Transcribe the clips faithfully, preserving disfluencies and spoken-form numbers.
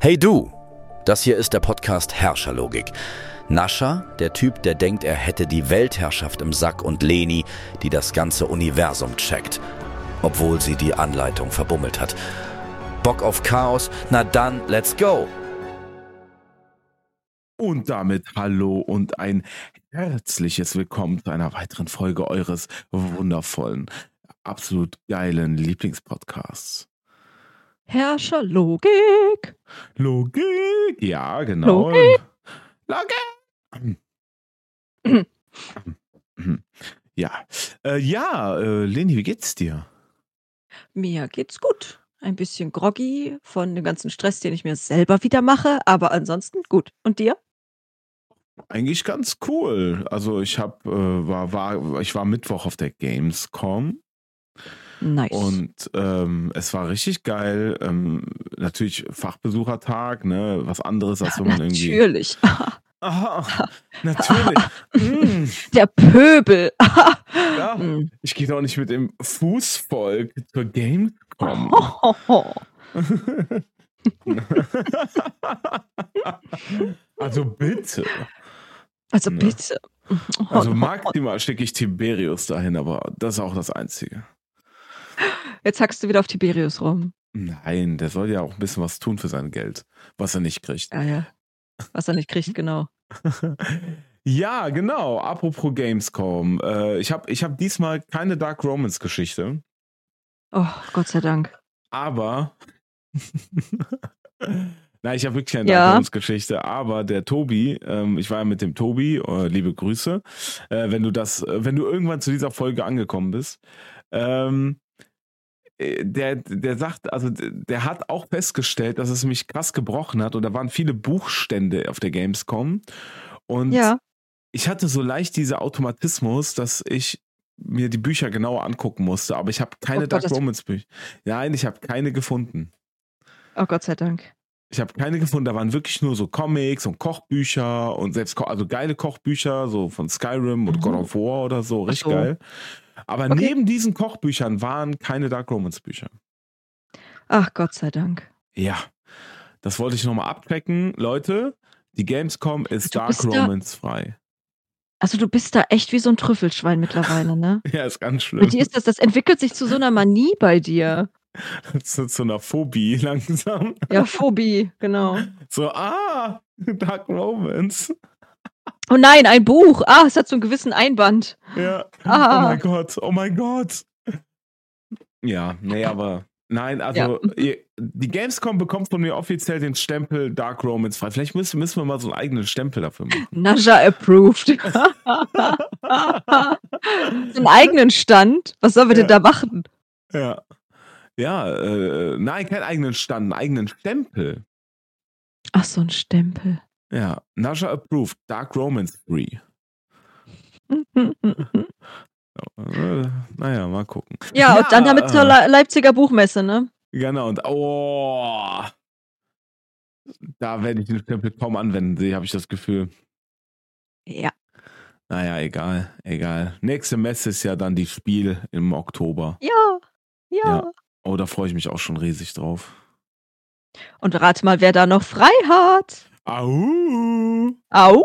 Hey du, das hier ist der Podcast Herrscherlogik. Nascha, der Typ, der denkt, er hätte die Weltherrschaft im Sack, und Leni, die das ganze Universum checkt, obwohl sie die Anleitung verbummelt hat. Bock auf Chaos? Na dann, let's go! Und damit hallo und ein herzliches Willkommen zu einer weiteren Folge eures wundervollen, absolut geilen Lieblingspodcasts. Herrscherlogik. Logik, ja, genau. Logik. Logik. Ja, äh, ja, äh, Leni, wie geht's dir? Mir geht's gut. Ein bisschen groggy von dem ganzen Stress, den ich mir selber wieder mache, aber ansonsten gut. Und dir? Eigentlich ganz cool. Also ich hab, äh, war, war, ich war Mittwoch auf der Gamescom. Nice. Und ähm, es war richtig geil. Ähm, natürlich Fachbesuchertag, ne? Was anderes, als wenn man irgendwie. Natürlich. Aha, natürlich. mm. Der Pöbel. Ja, Mm. ich gehe doch nicht mit dem Fußvolk zur Gamescom. Also bitte. Also Ne? bitte. Also maximal schicke ich Tiberius dahin, aber das ist auch das Einzige. Jetzt hackst du wieder auf Tiberius rum. Nein, der soll ja auch ein bisschen was tun für sein Geld, was er nicht kriegt. Ja, ja. Was er nicht kriegt, genau. Ja, genau. Apropos Gamescom. Äh, ich habe ich hab diesmal keine Dark Romance Geschichte. Oh, Gott sei Dank. Aber Nein, ich habe wirklich keine Ja. Dark Romance Geschichte, aber der Tobi, ähm, ich war ja mit dem Tobi, äh, liebe Grüße, äh, wenn du das, äh, wenn du irgendwann zu dieser Folge angekommen bist, ähm, äh, der, der sagt, also d- der hat auch festgestellt, dass es mich krass gebrochen hat, und da waren viele Buchstände auf der Gamescom, und Ja. ich hatte so leicht diesen Automatismus, dass ich mir die Bücher genauer angucken musste, aber ich habe keine Oh Dark Gott, das- Romance Bücher. Nein, ich habe keine gefunden. Oh, Gott sei Dank. Ich habe keine gefunden, da waren wirklich nur so Comics und Kochbücher und selbst, Ko- also geile Kochbücher, so von Skyrim oder Mhm. God of War oder so, Ach richtig so. geil. Aber Okay. neben diesen Kochbüchern waren keine Dark Romance Bücher. Ach, Gott sei Dank. Ja, das wollte ich nochmal abchecken. Leute, die Gamescom ist Du Dark bist da- Romance frei. Also du bist da echt wie so ein Trüffelschwein mittlerweile, ne? Ja, ist ganz Bei schlimm. dir ist das, das entwickelt sich zu so einer Manie bei dir. Zu, zu einer Phobie langsam. Ja, Phobie, genau. So, ah, Dark Romance. Oh nein, ein Buch. Ah, es hat so einen gewissen Einband. Ja. Ah. Oh mein Gott, oh mein Gott. Ja, nee, aber nein, also Ja. ihr, die Gamescom bekommt von mir offiziell den Stempel Dark Romance frei. Vielleicht müssen, müssen wir mal so einen eigenen Stempel dafür machen. Nascha approved. Einen eigenen Stand? Was sollen wir denn Ja. da machen? Ja. Ja, äh, nein, keinen eigenen Stand, einen eigenen Stempel. Ach, so ein Stempel. Ja, Nasha approved, Dark Romance free. Äh, naja, mal gucken. Ja, und dann damit zur äh, Le Leipziger Buchmesse, ne? Genau, und oh, da werde ich den Stempel kaum anwenden, sehe, habe ich das Gefühl. Ja. Naja, egal, egal. Nächste Messe ist ja dann die Spiel im Oktober. Ja. Ja. Ja. Oh, da freue ich mich auch schon riesig drauf. Und rate mal, wer da noch frei hat. Au! Au.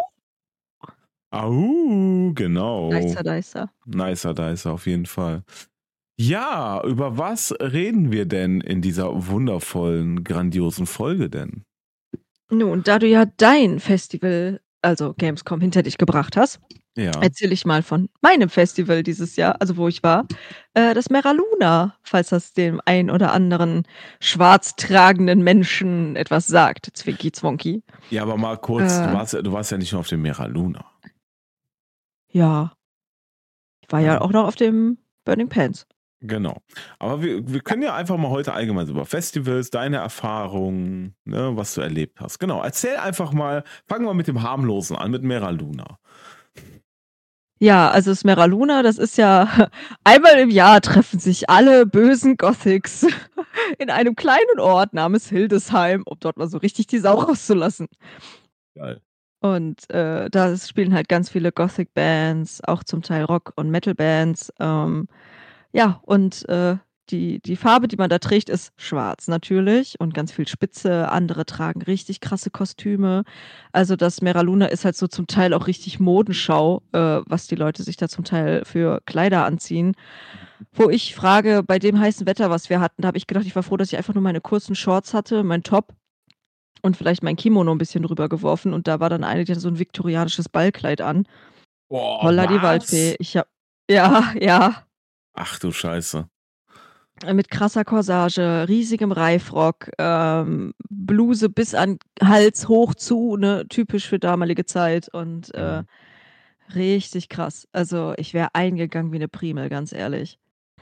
Au, genau. Dicer, Dicer. Nicer, nicer, auf jeden Fall. Ja, über was reden wir denn in dieser wundervollen, grandiosen Folge denn? Nun, da du ja dein Festival, also Gamescom, hinter dich gebracht hast, Ja. erzähle ich mal von meinem Festival dieses Jahr, also wo ich war, äh, das Meraluna, falls das dem ein oder anderen schwarz tragenden Menschen etwas sagt, Zwinky Zwonky. Ja, aber mal kurz, Äh. du, warst, ja- du warst ja nicht nur auf dem Meraluna. Ja. Ich war ja, Ja. auch noch auf dem Burning Pants. Genau. Aber wir, wir können ja einfach mal heute allgemein so über Festivals, deine Erfahrungen, ne, was du erlebt hast. Genau, erzähl einfach mal, fangen wir mit dem Harmlosen an, mit Meraluna. Ja, also das Meraluna, das ist ja einmal im Jahr treffen sich alle bösen Gothics in einem kleinen Ort namens Hildesheim, um dort mal so richtig die Sau rauszulassen. Geil. Und äh, da spielen halt ganz viele Gothic-Bands, auch zum Teil Rock- und Metal-Bands. Ähm, ja, und äh, die, die Farbe, die man da trägt, ist schwarz natürlich und ganz viel Spitze. Andere tragen richtig krasse Kostüme. Also das Mera Luna ist halt so zum Teil auch richtig Modenschau, äh, was die Leute sich da zum Teil für Kleider anziehen. Wo ich frage, bei dem heißen Wetter, was wir hatten, da habe ich gedacht, ich war froh, dass ich einfach nur meine kurzen Shorts hatte, mein Top und vielleicht mein Kimono ein bisschen drüber geworfen. Und da war dann eine, die hatte so ein viktorianisches Ballkleid an. Boah, Holla die Waldfee. was? Ich hab, ja, ja, Ach du Scheiße. mit krasser Corsage, riesigem Reifrock, ähm, Bluse bis an Hals hoch zu, ne, typisch für damalige Zeit und äh, Mhm. richtig krass. Also ich wäre eingegangen wie eine Primel, ganz ehrlich.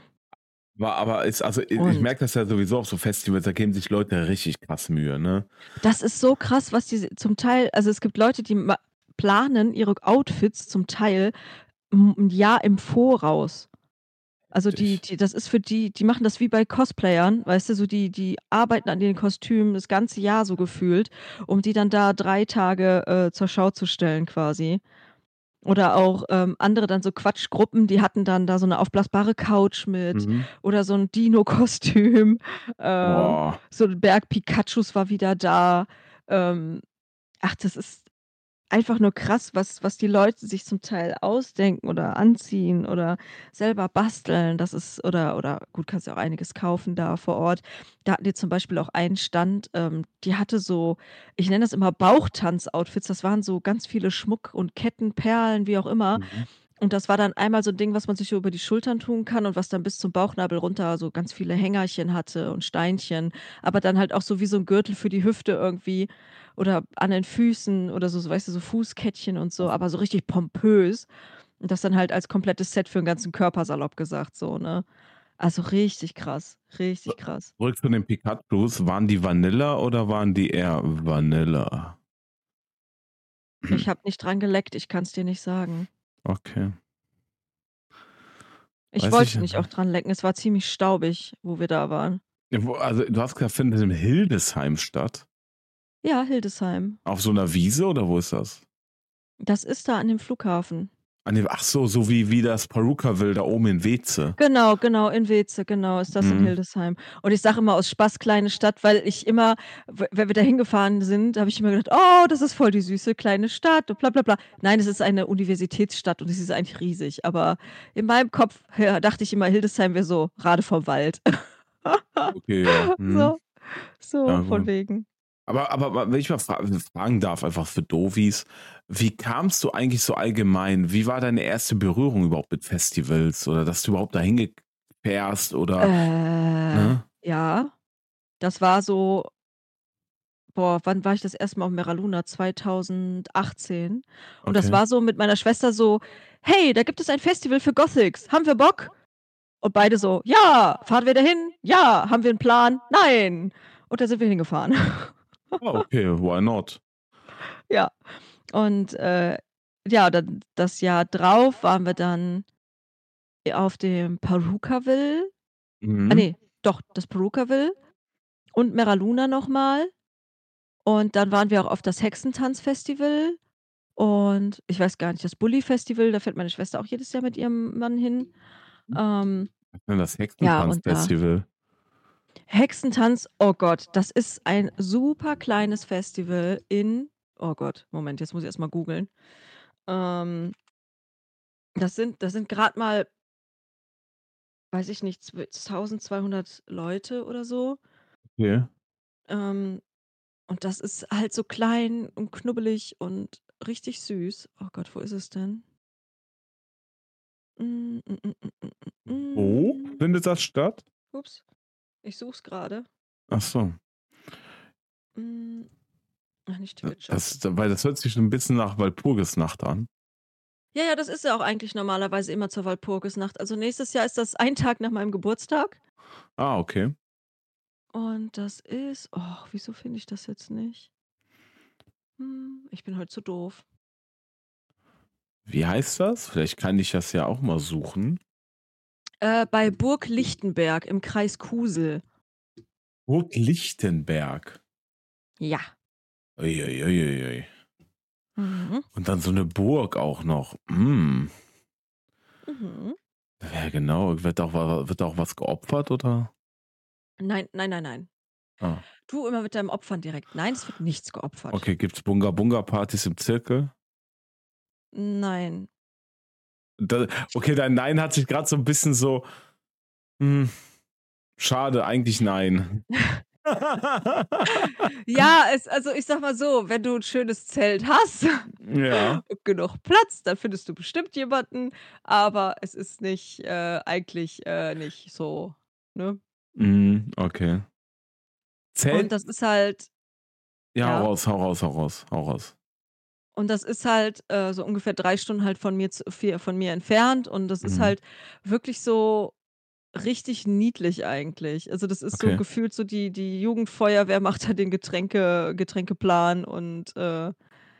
War aber ist, also ich, ich Und merke das ja sowieso auf so Festivals, da geben sich Leute richtig krass Mühe, ne? das ist so krass, was die zum Teil, also es gibt Leute, die ma- planen ihre Outfits zum Teil m- ein Jahr im Voraus. Also die, die, das ist für die, die machen das wie bei Cosplayern, weißt du, so die, die arbeiten an den Kostümen das ganze Jahr so gefühlt, um die dann da drei Tage äh, zur Schau zu stellen quasi. Oder auch ähm, andere dann so Quatschgruppen, die hatten dann da so eine aufblasbare Couch mit Mhm. oder so ein Dino-Kostüm. Äh, Boah. so ein Berg Pikachus war wieder da. Ähm, ach, das ist einfach nur krass, was was die Leute sich zum Teil ausdenken oder anziehen oder selber basteln. Das ist oder oder gut, kannst ja auch einiges kaufen da vor Ort. Da hatten die zum Beispiel auch einen Stand, ähm, die hatte so, ich nenne das immer Bauchtanz-Outfits. Das waren so ganz viele Schmuck und Ketten, Perlen, wie auch immer. Mhm. Und das war dann einmal so 'n Ding, was man sich so über die Schultern tun kann und was dann bis zum Bauchnabel runter so ganz viele Hängerchen hatte und Steinchen, aber dann halt auch so wie so 'n Gürtel für die Hüfte irgendwie oder an den Füßen oder so, so weißt du, so Fußkettchen und so, aber so richtig pompös. Und das dann halt als komplettes Set für 'n ganzen Körper, salopp gesagt so, ne? Also richtig krass, richtig krass. Zurück zu den Pikachus, waren die Vanilla oder waren die eher Vanilla? Ich habe nicht dran geleckt, ich kann's dir nicht sagen. Okay. Ich Weiß ich wollte ja nicht auch nicht. dran lecken, es war ziemlich staubig, wo wir da waren. Ja, wo- Also du hast gesagt, findet in Hildesheim statt. Ja, Hildesheim. Auf so einer Wiese oder wo ist das? Das ist da an dem Flughafen. An dem, ach so, so wie, wie das Perukaville da oben in Weze. Genau, genau, in Weze, genau, ist das in Mhm. Hildesheim. Und ich sage immer aus Spaß kleine Stadt, weil ich immer, w wenn wir da hingefahren sind, habe ich immer gedacht: „Oh, das ist voll die süße kleine Stadt und bla bla bla.“ Nein, es ist eine Universitätsstadt und es ist eigentlich riesig, aber in meinem Kopf, ja, dachte ich immer, Hildesheim wäre so Rade vom Wald. Okay, ja. Mhm. So, so Ja, von gut. wegen. Aber, aber, aber wenn ich mal fra fragen darf, einfach für Doofies, wie kamst du eigentlich so allgemein? Wie war deine erste Berührung überhaupt mit Festivals oder dass du überhaupt dahin gefährst oder, Äh, ne? ja, das war so, boah, wann war ich das erste Mal auf Mera Luna? zweitausendachtzehn. Und das Okay. war so mit meiner Schwester so: „Hey, da gibt es ein Festival für Gothics. Haben wir Bock?“ Und beide so: „Ja. Fahren wir dahin? Ja. Haben wir 'n Plan? Nein.“ Und da sind wir hingefahren. Ah, okay, why not? Ja. Und, äh, ja, dann das Jahr drauf waren wir dann auf dem Perukaville. Ah Mhm. ne, doch, das Perukaville und Mera Luna noch mal. Und dann waren wir auch auf das Hexentanzfestival. Und ich weiß gar nicht, das Bulli-Festival, da fährt meine Schwester auch jedes Jahr mit ihrem Mann hin. Ähm, Was ist denn das ja, und da Hexentanzfestival? Hexentanz, oh Gott, das ist ein super kleines Festival in, oh Gott, Moment, jetzt muss ich erst mal googeln. Ähm, das sind das sind grad mal, weiß ich nicht, zw tausendzweihundert Leute oder so. Okay. Ähm, und das ist halt so klein und knubbelig und richtig süß. Oh Gott, wo ist es denn? Hm, mm, mm, mm, mm, mm, Wo mm. findet das statt? Ups, ich suche es grade. Ach so. Hm, ach, nicht Twitch-Shop. Das, weil das hört sich schon ein bisschen nach Walpurgisnacht an. Ja, ja, das ist ja auch eigentlich normalerweise immer zur Walpurgisnacht. Also, nächstes Jahr ist das ein Tag nach meinem Geburtstag Ah, okay. und das ist, oh, wieso finde ich das jetzt nicht? Hm, ich bin heute zu doof. Wie heißt das? Vielleicht kann ich das ja auch mal suchen. Äh, bei Burg Lichtenberg im Kreis Kusel. Burg Lichtenberg. Ja. Uiuiuiui. Mhm. Und dann so eine Burg auch noch. Mm. Mhm. Ja, genau. Wird auch, wa- wird auch was geopfert, oder? Nein, nein, nein, nein. Ah, Du immer mit deinem Opfern direkt. Nein, es wird nichts geopfert. okay. Gibt's Bunga-Bunga-Partys im Zirkel? Nein. Da, okay, dein Nein hat sich gerade so ein bisschen so, hm, schade, eigentlich nein. Ja, es, also ich sag mal so, wenn du ein schönes Zelt hast Ja. und genug Platz, dann findest du bestimmt jemanden, aber es ist nicht, äh, eigentlich, äh, nicht so, ne? Mhm, okay. Und Zelt? das ist halt Ja, hau ja, raus, hau raus, hau raus, hau raus. und das ist halt, äh, so ungefähr drei Stunden halt von mir zu vier von mir entfernt und das ist Mhm, halt wirklich so richtig niedlich eigentlich. Also, das ist so okay. gefühlt so die die Jugendfeuerwehr macht da den Getränke Getränkeplan und, äh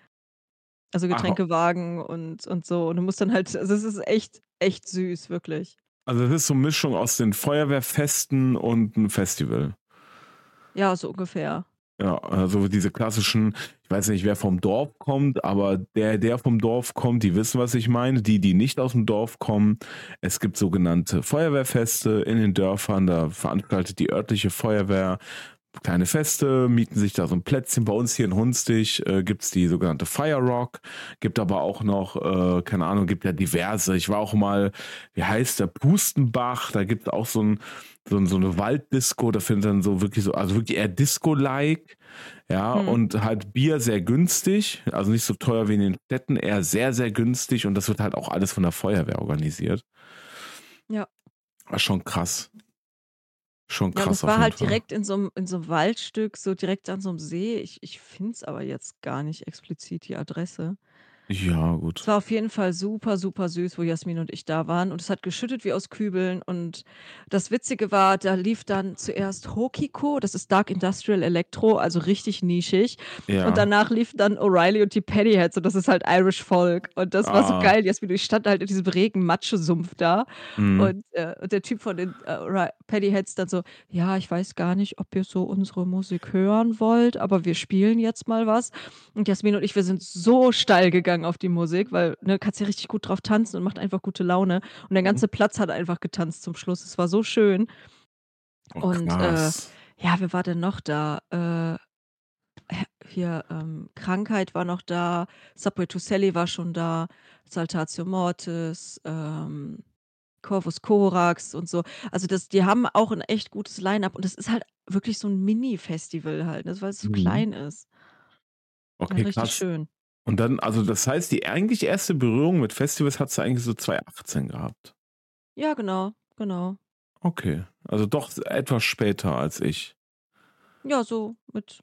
also, Ach, Getränkewagen und und so. Und du musst dann halt also, es ist echt, echt süß, wirklich. also das ist so 'ne Mischung aus den Feuerwehrfesten und 'n Festival. Ja, so ungefähr. Ja, also diese klassischen, ich weiß nicht, wer vom Dorf kommt, aber der, der vom Dorf kommt, die wissen, was ich meine. Die, die nicht aus dem Dorf kommen, es gibt sogenannte Feuerwehrfeste in den Dörfern, da veranstaltet die örtliche Feuerwehr kleine Feste, mieten sich da so ein Plätzchen. Bei uns hier in Hunstig äh, gibt es die sogenannte Fire Rock, gibt aber auch noch, äh, keine Ahnung, gibt ja diverse. Ich war auch mal, wie heißt der, Pustenbach, da gibt es auch so ein so, ein- so eine Walddisco, da findet dann so wirklich so, also wirklich eher Disco-like, ja, Mhm. und halt Bier sehr günstig, also nicht so teuer wie in den Städten, eher sehr, sehr günstig und das wird halt auch alles von der Feuerwehr organisiert. Ja. War schon krass. Schon Ja, und krass das auf war jeden halt Fall. direkt in so 'm in so 'm Waldstück, so direkt an so 'm See. Ich ich finde es aber jetzt gar nicht explizit die Adresse. Ja, Es gut. war auf jeden Fall super, super süß, wo Jasmin und ich da waren und es hat geschüttet wie aus Kübeln und das Witzige war, da lief dann zuerst Hokiko, das ist Dark Industrial Electro, also richtig nischig und Ja. danach liefen dann O'Reilly und die Pennyheads und das ist halt Irish Folk und das war so Ah. geil. Jasmin und ich standen halt in diesem regen Matschesumpf da Mhm. und, äh und der Typ von den, äh, O'Rei Pennyheads dann so: „Ja, ich weiß gar nicht, ob ihr so unsere Musik hören wollt, aber wir spielen jetzt mal was.“ Und Jasmin und ich, wir sind so steil gegangen auf die Musik, weil, ne, kannst ja richtig gut drauf tanzen und macht einfach gute Laune. Und der Mhm. ganze Platz hat einfach getanzt zum Schluss. Es war so schön. Oh, Und, äh, krass. ja, wer war denn noch da? Äh, h hier, ähm, Krankheit war noch da, Subway to Sally war schon da, Saltatio Mortis, ähm, Corvus Corax und so. Also, das die haben auch 'n echt gutes Line-up und das ist halt wirklich so 'n Mini-Festival halt, ne, weil es so Mhm. klein ist. Ja, Okay, richtig krass. schön. Und dann, also das heißt, die eigentlich erste Berührung mit Festivals hast du eigentlich so zwanzig achtzehn gehabt? Ja, genau, genau. Okay, also doch etwas später als ich. Ja, so mit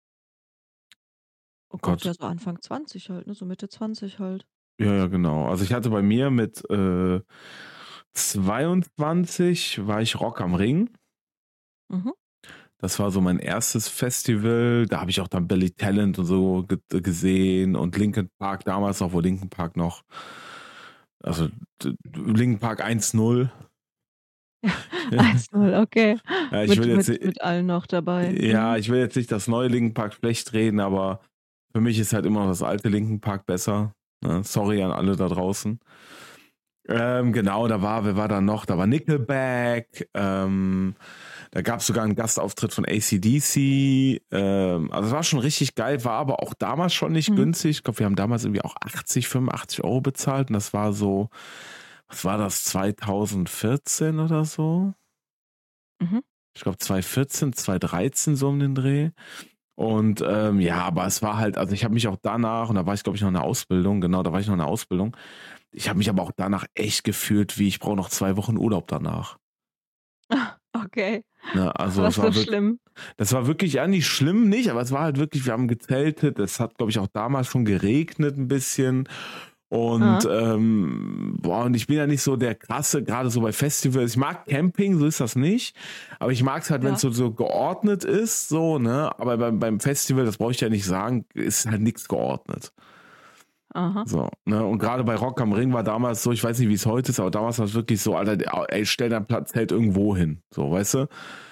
oh Oh Gott, ja, Gott. so Anfang zwanzig halt, ne, so Mitte zwanzig halt. Ja, ja, genau. Also ich hatte bei mir mit äh, zweiundzwanzig war ich Rock am Ring. Mhm. Das war so mein erstes Festival. Da habe ich auch dann Billy Talent und so ge gesehen und Linkin Park damals noch, wo Linkin Park noch, also d- Linkin Park eins null. eins null, okay. Ja, ich will Mit jetzt, mit mit allen noch dabei. ja, Mhm. ich will jetzt nicht das neue Linkin Park schlecht reden, aber für mich ist halt immer noch das alte Linkin Park besser. Ne? Sorry an alle da draußen. Ähm, genau, da war, wer war da noch? Da war Nickelback, ähm, da gab es sogar einen Gastauftritt von A C D C. Ähm, also es war schon richtig geil, war aber auch damals schon nicht Mhm. günstig. Ich glaube, wir haben damals irgendwie auch achtzig, fünfundachtzig Euro bezahlt und das war so, was war das, zwanzig vierzehn oder so? Mhm. Ich glaube zwanzig vierzehn, zwanzig dreizehn so um den Dreh. Und ähm, ja, aber es war halt, also ich habe mich auch danach, und da war ich glaube ich noch in der Ausbildung, genau, da war ich noch in der Ausbildung, ich habe mich aber auch danach echt gefühlt, wie ich brauche noch zwei Wochen Urlaub danach. Ah, okay. Ne, also Was es so war wirklich, schlimm? das war wirklich, ja nicht schlimm nicht, aber es war halt wirklich, wir haben gezeltet, es hat glaube ich auch damals schon geregnet ein bisschen und Aha. ähm, boah, und ich bin ja nicht so der krasse, gerade so bei Festivals, ich mag Camping, so ist das nicht, aber ich mag es halt, wenn es Ja. so, so geordnet ist, so, ne, aber beim, beim Festival, das brauche ich ja nicht sagen, ist halt nichts geordnet. Aha. So, ne, und gerade bei Rock am Ring war damals so, ich weiß nicht, wie es heute ist, aber damals war es wirklich so, Alter, ey, stell dein Platz halt irgendwo hin, so, weißt du?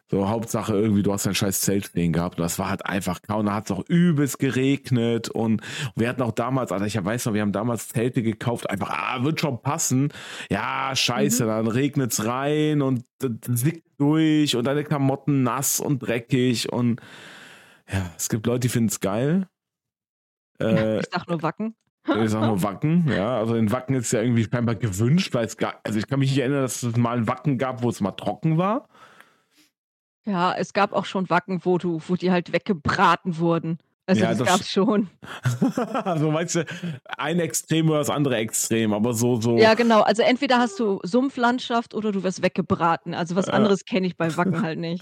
So, Hauptsache irgendwie, du hast ein scheiß Zelt stehen gehabt. Und das war halt einfach kaum. Da hat es auch übelst geregnet. Und wir hatten auch damals, also ich weiß noch, wir haben damals Zelte gekauft. Einfach, ah, wird schon passen. Ja, scheiße, Mhm. dann regnet es rein und das sickt durch und deine Klamotten nass und dreckig. Und ja, es gibt Leute, die finden es geil. Äh, Ich sag nur Wacken. ich sag nur Wacken, ja. Also in Wacken ist ja irgendwie scheinbar gewünscht, weil es gar, also ich kann mich nicht erinnern, dass es mal ein Wacken gab, wo es mal trocken war. Ja, es gab auch schon Wacken, wo du wo die halt weggebraten wurden. Also, Ja, das das gab's schon. also weißt du, ein Extrem oder das andere Extrem, aber so, so, Ja, genau. Also, entweder hast du Sumpflandschaft oder du wirst weggebraten. Also, was äh, anderes kenne ich bei Wacken halt nicht.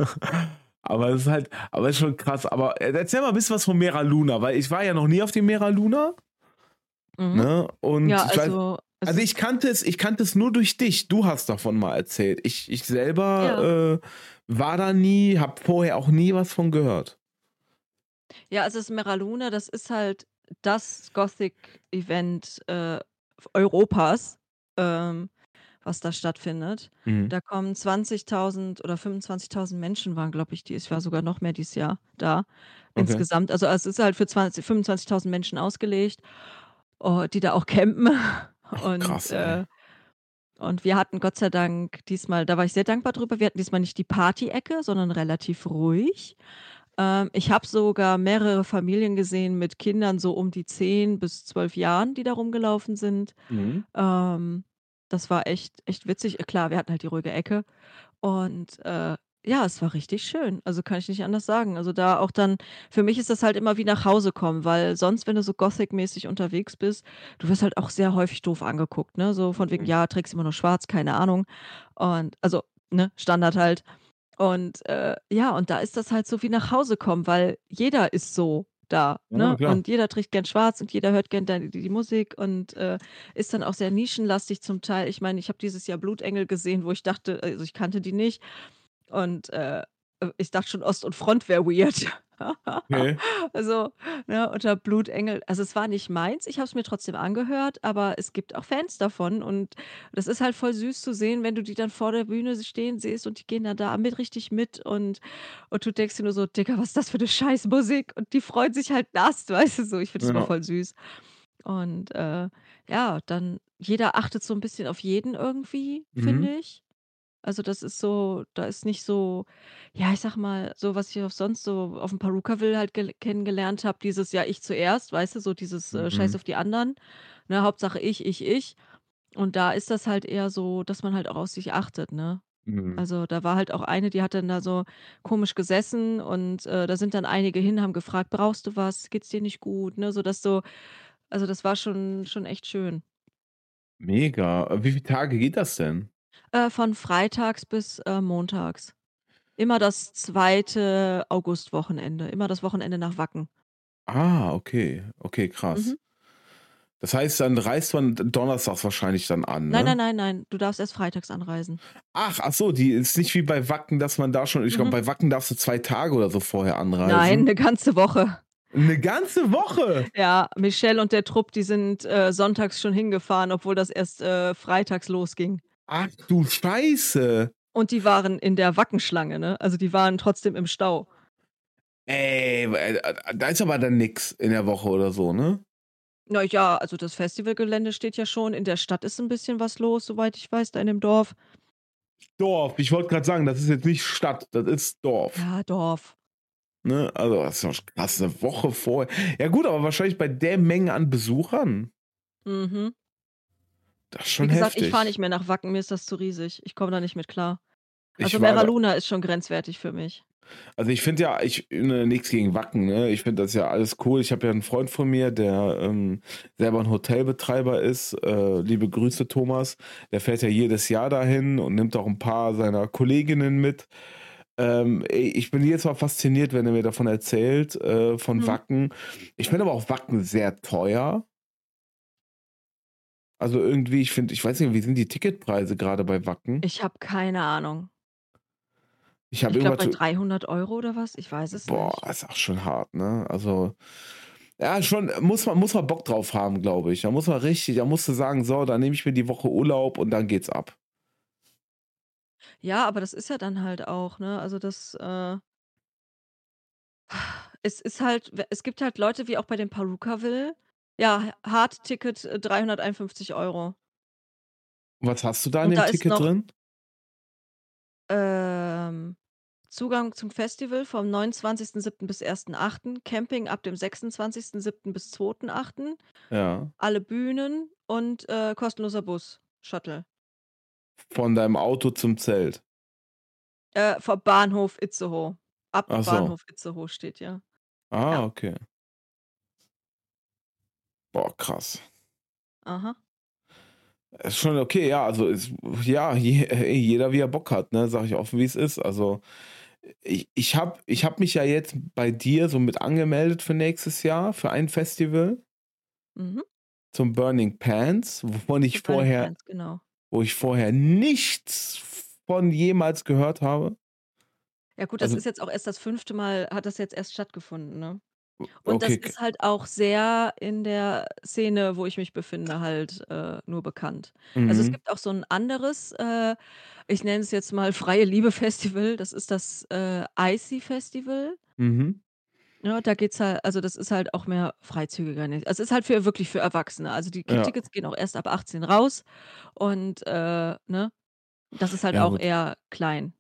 aber es ist halt, aber es ist schon krass. Aber äh, erzähl mal ein bisschen was von Mera Luna, weil ich war ja noch nie auf dem Mera Luna, Mhm. ne? Und Ja, ich weiß, also, es also ist ich kannte es, ich kannte es nur durch dich. Du hast davon mal erzählt. Ich, ich ja. selber äh, war da nie, hab vorher auch nie was von gehört. Ja, also, das Mera Luna, das ist halt das Gothic-Event, äh, Europas, ähm, was da stattfindet. Mhm. Da kommen zwanzigtausend oder fünfundzwanzigtausend Menschen waren, glaube ich, die es war sogar noch mehr dieses Jahr da Okay. insgesamt. Also, es ist halt für zwanzig fünfundzwanzigtausend Menschen ausgelegt, oh, die da auch campen. Und, Krass, ey. äh und wir hatten Gott sei Dank diesmal da war ich sehr dankbar drüber, wir hatten diesmal nicht die Party-Ecke, sondern relativ ruhig. Ähm, ich habe sogar mehrere Familien gesehen mit Kindern so um die zehn bis zwölf Jahren, die da rumgelaufen sind. Mhm. Ähm, das war echt echt witzig. Äh, klar, wir hatten halt die ruhige Ecke und, äh, ja, es war richtig schön. Also, kann ich nicht anders sagen. Also, da auch dann für mich ist das halt immer wie nach Hause kommen, weil sonst, wenn du so Gothic-mäßig unterwegs bist, du wirst halt auch sehr häufig doof angeguckt, ne? So von wegen: Mhm. „Ja, trägst immer nur schwarz“, keine Ahnung. Und also, ne, Standard halt. Und, äh, ja, und da ist das halt so wie nach Hause kommen, weil jeder ist so da, Ja, ne? klar. Und jeder trägt gern schwarz und jeder hört gern deine die die Musik und, äh, ist dann auch sehr nischenlastig zum Teil. Ich meine, ich habe dieses Jahr Blutegel gesehen, wo ich dachte also, ich kannte die nicht und, äh, äh, ich dachte schon, Ost und Front wäre weird. Okay. Also, ne, unter Blutegel also, es war nicht meins, ich habe es mir trotzdem angehört, aber es gibt auch Fans davon und das ist halt voll süß zu sehen, wenn du die dann vor der Bühne stehen siehst und die gehen dann da mit richtig mit und und du denkst dir nur so: „Digga, was ist das für 'ne Scheißmusik?“ Und die freuen sich halt nass, weißt du so? Ich finde das immer Ja. voll süß. Und, äh, ja, dann jeder achtet so 'n bisschen auf jeden irgendwie, Mhm. finde ich. Also, das ist so da ist nicht so ja, ich sage mal, so was ich auch sonst so auf'm Perukaville halt gel kennengelernt habe, dieses „Ja, ich zuerst“, weißt du, so dieses, äh, „Scheiß Mhm. auf die anderen“, ne? Hauptsache ich, ich, ich. Und da ist das halt eher so, dass man halt auch auf sich achtet, ne? Mhm. Also, da war halt auch eine, die hat dann da so komisch gesessen und, äh, da sind dann einige hin, haben gefragt: „Brauchst du was? Geht's dir nicht gut?“ Ne, so dass so also, das war schon schon echt schön. Mega. Äh, wie viele Tage geht das denn? Äh, von freitags bis, äh, montags. Immer das zweite Augustwochenende, immer das Wochenende nach Wacken. Ah, okay. Okay, Mhm. krass. Das heißt, dann reist man d donnerstags wahrscheinlich dann an, Nein, nein, ne? nein, nein, du darfst erst freitags anreisen. Ach, ach so, die ist nicht wie bei Wacken, dass man da schon ich glaube, Mhm. bei Wacken darfst du zwei Tage oder so vorher Nein, anreisen. 'ne ganze Woche. 'Ne ganze Woche? Ja, Michelle und der Trupp, die sind, äh, sonntags schon hingefahren, obwohl das erst, äh, freitags losging. Ach du Scheiße. Und die waren in der Wackenschlange, ne? Also, die waren trotzdem im Stau. Ey, w äh, da ist aber dann nix in der Woche oder so, ne? Na ja, also das Festivalgelände steht ja schon. In der Stadt ist 'n bisschen was los, soweit ich weiß, da in dem Dorf. Dorf. Ich wollte grad sagen, das ist jetzt nicht Stadt, das ist Dorf, Ja, Dorf. ne? Also, das ist doch krass, 'ne Woche vorher. Ja gut, aber wahrscheinlich bei der Menge an Besuchern. Mhm. Das ist Wie schon gesagt, ich fahre nicht heftig. mehr nach Wacken, mir ist das zu riesig. Ich komme da nicht mit klar. Also, Ich war Mera da Luna ist schon grenzwertig für mich. also, ich finde ja ich ne, nix gegen Wacken, ne? Ich finde das ja alles cool. Ich habe ja 'n Freund von mir, der, ähm, selber 'n Hotelbetreiber ist. Äh, liebe Grüße, Thomas. Der fährt ja jedes Jahr dahin und nimmt auch 'n paar seiner Kolleginnen mit. Ähm, ey, ich bin jedes Mal fasziniert, wenn er mir davon erzählt, äh, von Mhm. Wacken. Ich finde aber auch Wacken sehr teuer. Also, irgendwie, ich finde ich weiß nicht, wie sind die Ticketpreise grade bei Wacken? Ich habe keine Ahnung. Ich habe Ich glaube irgendwas bei zu dreihundert Euro oder was? Ich weiß es boah, nicht. ist auch schon hart, ne? Also, ja, schon muss man muss man Bock drauf haben, glaube ich. Da muss man richtig da musst du sagen: „So, dann nehme ich mir die Woche Urlaub und dann geht's ab.“ Ja, aber das ist ja dann halt auch, ne? Also das, äh es ist halt w es gibt halt Leute wie auch bei dem Perukaville. Ja, Hard-Ticket, äh, dreihunderteinundfünfzig Euro. Was hast du da in Und dem da ist Ticket noch drin? ähm, Zugang zum Festival vom neunundzwanzigsten siebten bis ersten achten, Camping ab dem sechsundzwanzigsten siebten bis zweiten achten, Ja. alle Bühnen und, äh, kostenloser Bus, Shuttle. Von deinem Auto zum Zelt. Äh, vom Bahnhof Itzehoe. Ab Ach so. Bahnhof Itzehoe steht ja. Ah, Ja. okay. Boah, krass. Aha. Ist schon okay, ja, also ist ja, je ey, jeder wie er Bock hat, ne, sage ich offen, wie es ist. Also, ich ich habe ich habe mich ja jetzt bei dir so mit angemeldet für nächstes Jahr, für ein Festival Mhm. zum Burning Pants, wovon ich Zu Burning vorher Pants, genau. wo ich vorher nichts von jemals gehört habe. Ja gut, das Also, ist jetzt auch erst das fünfte Mal hat das jetzt erst stattgefunden, ne? Und das okay, k ist halt auch sehr in der Szene, wo ich mich befinde, halt, äh, nur bekannt. Also, es mhm, gibt auch so 'n anderes, äh, ich nenne es jetzt mal Freie Liebe Festival, das ist das, äh, Icy Festival. mhm, Ne, da geht's halt also, das ist halt auch mehr freizügiger, ne? Also, es ist halt für wirklich für Erwachsene. Also, die Ki ja. Tickets gehen auch erst ab achtzehn raus und, äh, ne, das ist halt Ja auch gut. eher klein.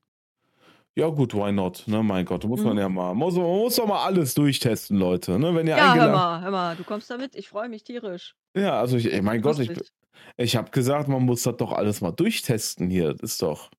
Ja gut, why not, ne? Mein Gott, muss man Mhm. ja mal muss man muss doch mal alles durchtesten, Leute, ne? Wenn ihr Ja, hör eingeladen mal, hör mal, du kommst da mit? Ich freue mich tierisch. ja, also ich ey, mein Wird Gott, ich lustig. ich habe gesagt, man muss das doch alles mal durchtesten hier. Das ist doch,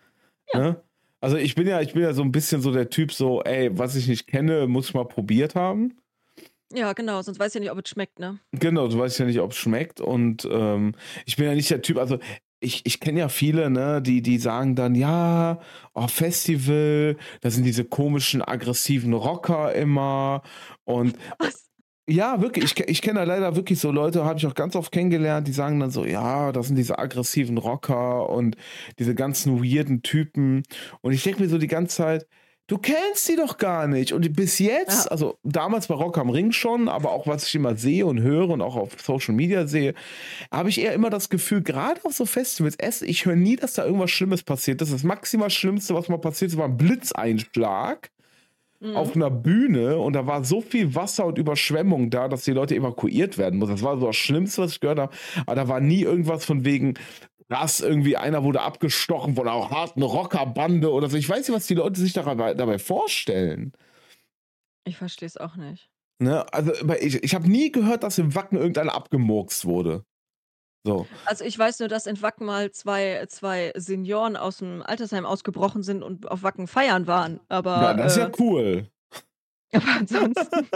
Ja. ne? Also, ich bin ja ich bin ja so ein bisschen so der Typ so: „Ey, was ich nicht kenne, muss ich mal probiert haben.“ Ja, genau, sonst weißt du ja nicht, ob es schmeckt, ne? Genau, du weißt ja nicht, ob's schmeckt und, ähm, ich bin ja nicht der Typ, also, ich ich kenne ja viele, ne, die die sagen dann: „Ja, oh, Festival, da sind diese komischen aggressiven Rocker immer“ und Was? ja, wirklich, ich ke ich kenne da leider wirklich so Leute, habe ich auch ganz oft kennengelernt, die sagen dann so: „Ja, das sind diese aggressiven Rocker und diese ganzen weirden Typen.“ Und ich denke mir so die ganze Zeit: „Du kennst die doch gar nicht.“ Und bis Ja. jetzt, also damals bei Rock am Ring schon, aber auch was ich immer sehe und höre und auch auf Social Media sehe, habe ich eher immer das Gefühl, gerade auf so Festivals, erst ich höre nie, dass da irgendwas Schlimmes passiert ist. Das maximal Schlimmste, was mal passiert ist, war 'n Blitzeinschlag Mhm. auf einer Bühne und da war so viel Wasser und Überschwemmung da, dass die Leute evakuiert werden mussten. Das war so das Schlimmste, was ich gehört habe. Aber da war nie irgendwas von wegen, krass, irgendwie einer wurde abgestochen von einer harten Rockerbande oder so. Ich weiß nicht, was die Leute sich dabei dabei vorstellen, Ich verstehe es auch nicht. ne? Also, aber ich ich habe nie gehört, dass im Wacken irgendeiner abgemurkst wurde. So. Also, ich weiß nur, dass in Wacken mal zwei zwei Senioren aus'm Altersheim ausgebrochen sind und auf Wacken feiern waren, Ja, das ist ja aber, äh cool. aber ansonsten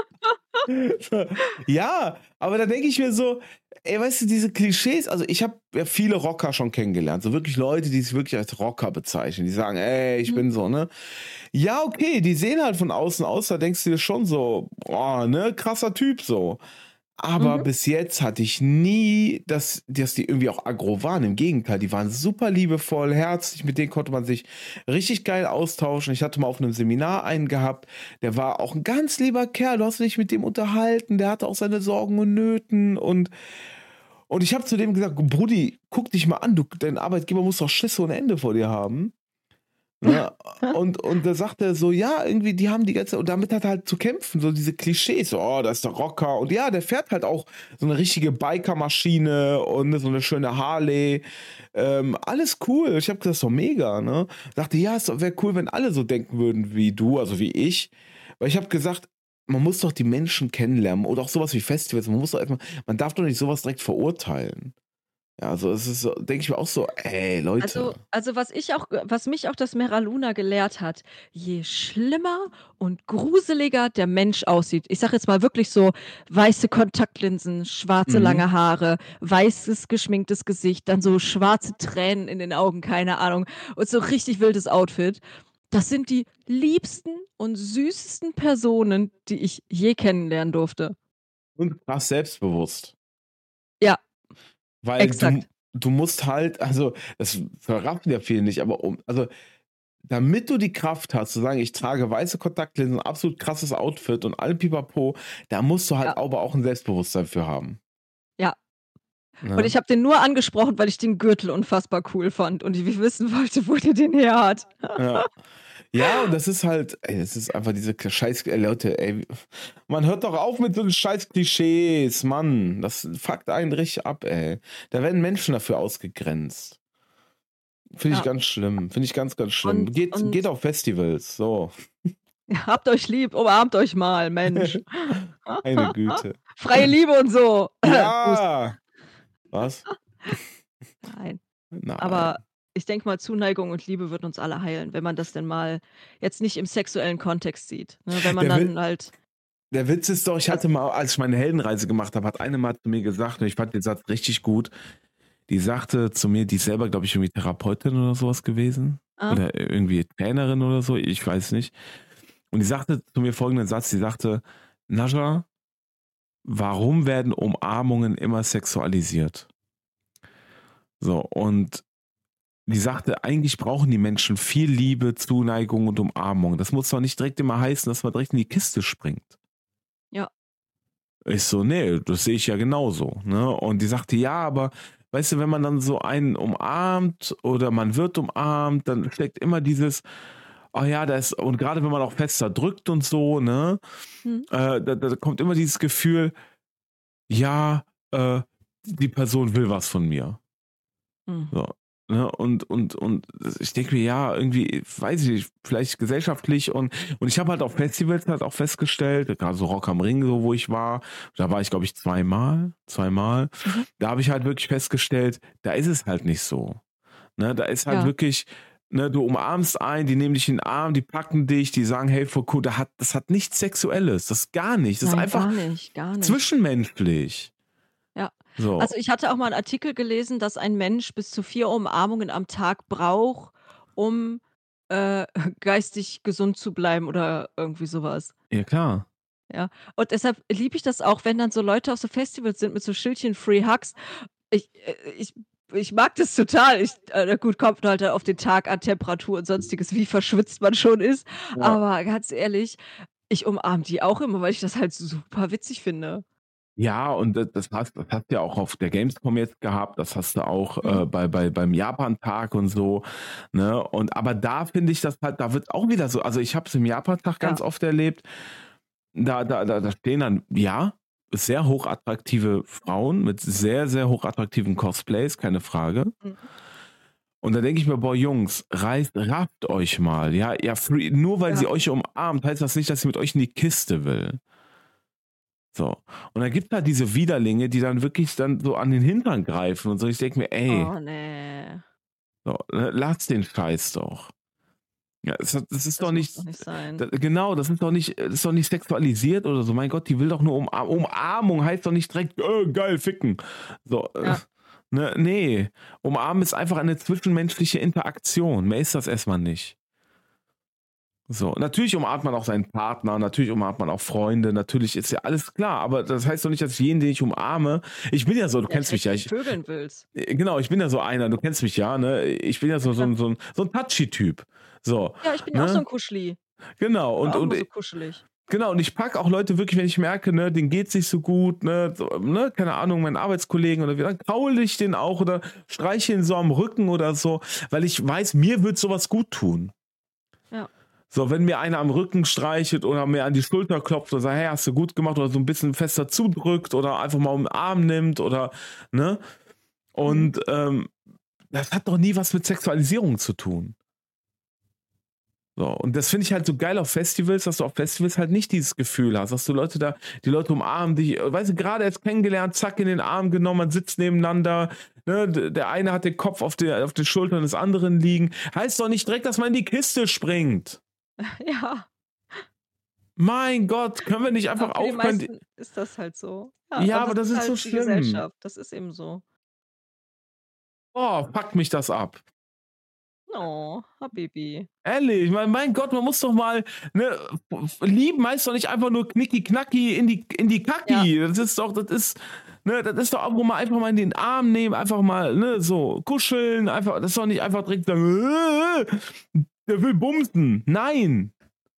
Ja, aber da denke ich mir so, ey, weißt du, diese Klischees, also ich habe ja viele Rocker schon kennengelernt, so wirklich Leute, die sich wirklich als Rocker bezeichnen, die sagen, ey, ich mhm, bin so, ne? Ja, okay, die sehen halt von außen aus, da denkst du dir schon so, boah, ne, krasser Typ so. Aber mhm. bis jetzt hatte ich nie, dass, dass die irgendwie auch aggro waren. Im Gegenteil, die waren super liebevoll, herzlich, mit denen konnte man sich richtig geil austauschen. Ich hatte mal auf einem Seminar einen gehabt, der war auch ein ganz lieber Kerl, du hast dich mit dem unterhalten, der hatte auch seine Sorgen und Nöten und, und ich habe zu dem gesagt, Brudi, guck dich mal an, du, dein Arbeitgeber muss doch Schiss ohne Ende vor dir haben. Ne? Und, und da sagt er so, ja, irgendwie, die haben die ganze, und damit hat er halt zu kämpfen, so diese Klischees, so, oh, da ist der Rocker, und ja, der fährt halt auch so eine richtige Bikermaschine und so eine schöne Harley, ähm, alles cool, ich habe gesagt, das ist doch mega, ne? Sagte, ja, es wäre cool, wenn alle so denken würden wie du, also wie ich, weil ich habe gesagt, man muss doch die Menschen kennenlernen oder auch sowas wie Festivals, man muss doch erstmal, man darf doch nicht sowas direkt verurteilen. Ja, also es ist so, denke ich mir auch so, ey, Leute. Also also, was ich auch was mich auch das Mera Luna gelehrt hat, je schlimmer und gruseliger der Mensch aussieht, ich sage jetzt mal wirklich so weiße Kontaktlinsen, schwarze Mhm. lange Haare, weißes geschminktes Gesicht, dann so schwarze Tränen in den Augen, keine Ahnung, und so richtig wildes Outfit. Das sind die liebsten und süßesten Personen, die ich je kennenlernen durfte. Und krass selbstbewusst. Ja, Weil du exakt. du musst halt, also, das verraffen ja viele nicht, aber um, also, damit du die Kraft hast zu sagen: „Ich trage weiße Kontaktlinsen, absolut krasses Outfit und allem Pipapo“, da musst du Ja, halt aber auch 'n Selbstbewusstsein für haben. ja. Und Ne? ich habe den nur angesprochen, weil ich den Gürtel unfassbar cool fand und ich wissen wollte, wo der den her hat. Ja. Ja, und das ist halt, ey, das ist einfach diese scheiß äh, Leute, ey. Man hört doch auf mit so den scheiß Klischees, Mann. Das fuckt einen richtig ab, ey. Da werden Menschen dafür ausgegrenzt. Finde ich Ja. ganz schlimm. Finde ich ganz, ganz schlimm. Und, Geht, und geht auf Festivals, so. habt euch lieb, umarmt euch mal, Mensch. Meine Güte. Freie Liebe und so. Prost. Ja! Was? Nein. Nein. Aber ich denke mal, Zuneigung und Liebe würden uns alle heilen, wenn man das denn mal jetzt nicht im sexuellen Kontext sieht. Ne? Wenn man Der dann will- halt. Der Witz ist doch, ich hatte mal, als ich meine Heldenreise gemacht habe, hat eine mal zu mir gesagt, und ich fand den Satz richtig gut, die sagte zu mir, die ist selber, glaube ich, irgendwie Therapeutin oder sowas gewesen. Ah, Oder irgendwie Trainerin oder so, ich weiß nicht. Und die sagte zu mir folgenden Satz, die sagte, Naja, warum werden Umarmungen immer sexualisiert? So, und die sagte, eigentlich brauchen die Menschen viel Liebe, Zuneigung und Umarmung. Das muss doch nicht direkt immer heißen, dass man direkt in die Kiste springt. Ja. Ich so, nee, das sehe ich ja genauso. Ne? Und die sagte, ja, aber weißt du, wenn man dann so einen umarmt oder man wird umarmt, dann steckt immer dieses, oh ja, da ist, und gerade wenn man auch fester drückt und so, ne, Hm. äh, da, da kommt immer dieses Gefühl, ja, äh, die Person will was von mir. Hm. So, ne? Und, und, und ich denke mir, ja, irgendwie, weiß ich nicht, vielleicht gesellschaftlich und, und ich habe halt auf Festivals halt auch festgestellt, gerade so Rock am Ring, so wo ich war, da war ich, glaube ich, zweimal, zweimal, Mhm. da habe ich halt wirklich festgestellt, da ist es halt nicht so. Ne? Da ist halt Ja. wirklich, ne, du umarmst einen, die nehmen dich in den Arm, die packen dich, die sagen, hey, voll cool, das hat, das hat nichts Sexuelles, das ist gar nicht, das Nein, ist einfach gar nicht, gar nicht. zwischenmenschlich. Ja. So. Also ich hatte auch mal einen Artikel gelesen, dass ein Mensch bis zu vier Umarmungen am Tag braucht, um äh, geistig gesund zu bleiben oder irgendwie sowas. Ja, klar. Ja. Und deshalb liebe ich das auch, wenn dann so Leute auf so Festivals sind mit so Schildchen Free Hugs. Ich, äh, ich, ich mag das total. Ich, äh, gut, kommt halt auf den Tag an, Temperatur und sonstiges, wie verschwitzt man schon ist. Ja. Aber ganz ehrlich, ich umarme die auch immer, weil ich das halt super witzig finde. Ja, und das, das, hast, das hast du ja auch auf der Gamescom jetzt gehabt, das hast du auch Mhm. äh, bei, bei, beim Japan-Tag und so. Ne? Und aber da finde ich das halt, da wird auch wieder so, also ich habe es im Japan-Tag ganz Ja. oft erlebt, da, da, da, da stehen dann, ja, sehr hochattraktive Frauen mit sehr, sehr hochattraktiven Cosplays, keine Frage. Mhm. Und da denke ich mir, boah, Jungs, reißt, rafft euch mal. Ja, ja, free, nur weil Ja. sie euch umarmt, heißt das nicht, dass sie mit euch in die Kiste will. So. Und dann gibt es halt diese Widerlinge, die dann wirklich dann so an den Hintern greifen und so. Ich denke mir, ey, Oh, nee. so, ne, lass den Scheiß doch. Ja, das, das ist Das doch muss nicht, doch nicht sein. da, genau, das ist doch nicht, das ist doch nicht sexualisiert oder so. Mein Gott, die will doch nur Umar Umarmung, heißt doch nicht direkt, äh, geil, ficken. So, äh, Ja. ne, nee. Umarmen ist einfach eine zwischenmenschliche Interaktion. Mehr ist das erstmal nicht. So, natürlich umarmt man auch seinen Partner, natürlich umarmt man auch Freunde, natürlich ist ja alles klar, aber das heißt doch nicht, dass jeden, den ich umarme, ich bin ja so, du Ja, kennst mich ja, direkt ich, vögeln willst. äh, genau, ich bin ja so einer, du kennst mich ja, ne, ich bin ja so, so, ein- so ein, so ein Touchy-Typ, so, Ja, ich bin ja auch so ne, ein Kuscheli. genau, Ich bin und, auch und immer so kuschelig. genau, und ich packe auch Leute wirklich, wenn ich merke, ne, denen geht's nicht so gut, ne, so, ne, keine Ahnung, meinen Arbeitskollegen oder wie, dann kraule ich den auch oder streiche ihn so am Rücken oder so, weil ich weiß, mir wird sowas gut tun. Ja. So, wenn mir einer am Rücken streichelt oder mir an die Schulter klopft oder sagt, hey, hast du gut gemacht oder so ein bisschen fester zudrückt oder einfach mal um den Arm nimmt oder, ne, Mhm. und ähm, das hat doch nie was mit Sexualisierung zu tun. So, und das finde ich halt so geil auf Festivals, dass du auf Festivals halt nicht dieses Gefühl hast, dass du Leute da, die Leute umarmen dich, weißt du, gerade erst kennengelernt, zack, in den Arm genommen, man sitzt nebeneinander, ne, d- der eine hat den Kopf auf, der, auf den Schultern des anderen liegen. Heißt doch nicht direkt, dass man in die Kiste springt. Ja. Mein Gott, können wir nicht einfach Aber für die aufhören? die- meisten ist das halt so. Ja, Ja, aber aber das das ist ist halt so die schlimm. Gesellschaft. Das ist eben so. Oh, fuck mich das ab. Oh, Habibi. Ehrlich, mein, mein Gott, man muss doch mal, ne, lieben heißt doch nicht einfach nur knicki knacki in die, in die Kacki. Das ist doch, das ist, ne, das ist doch auch, wo man einfach mal in den Arm nehmen, einfach mal, ne, so kuscheln, einfach, das ist doch nicht einfach direkt sagen, äh, der will bumsen. Nein.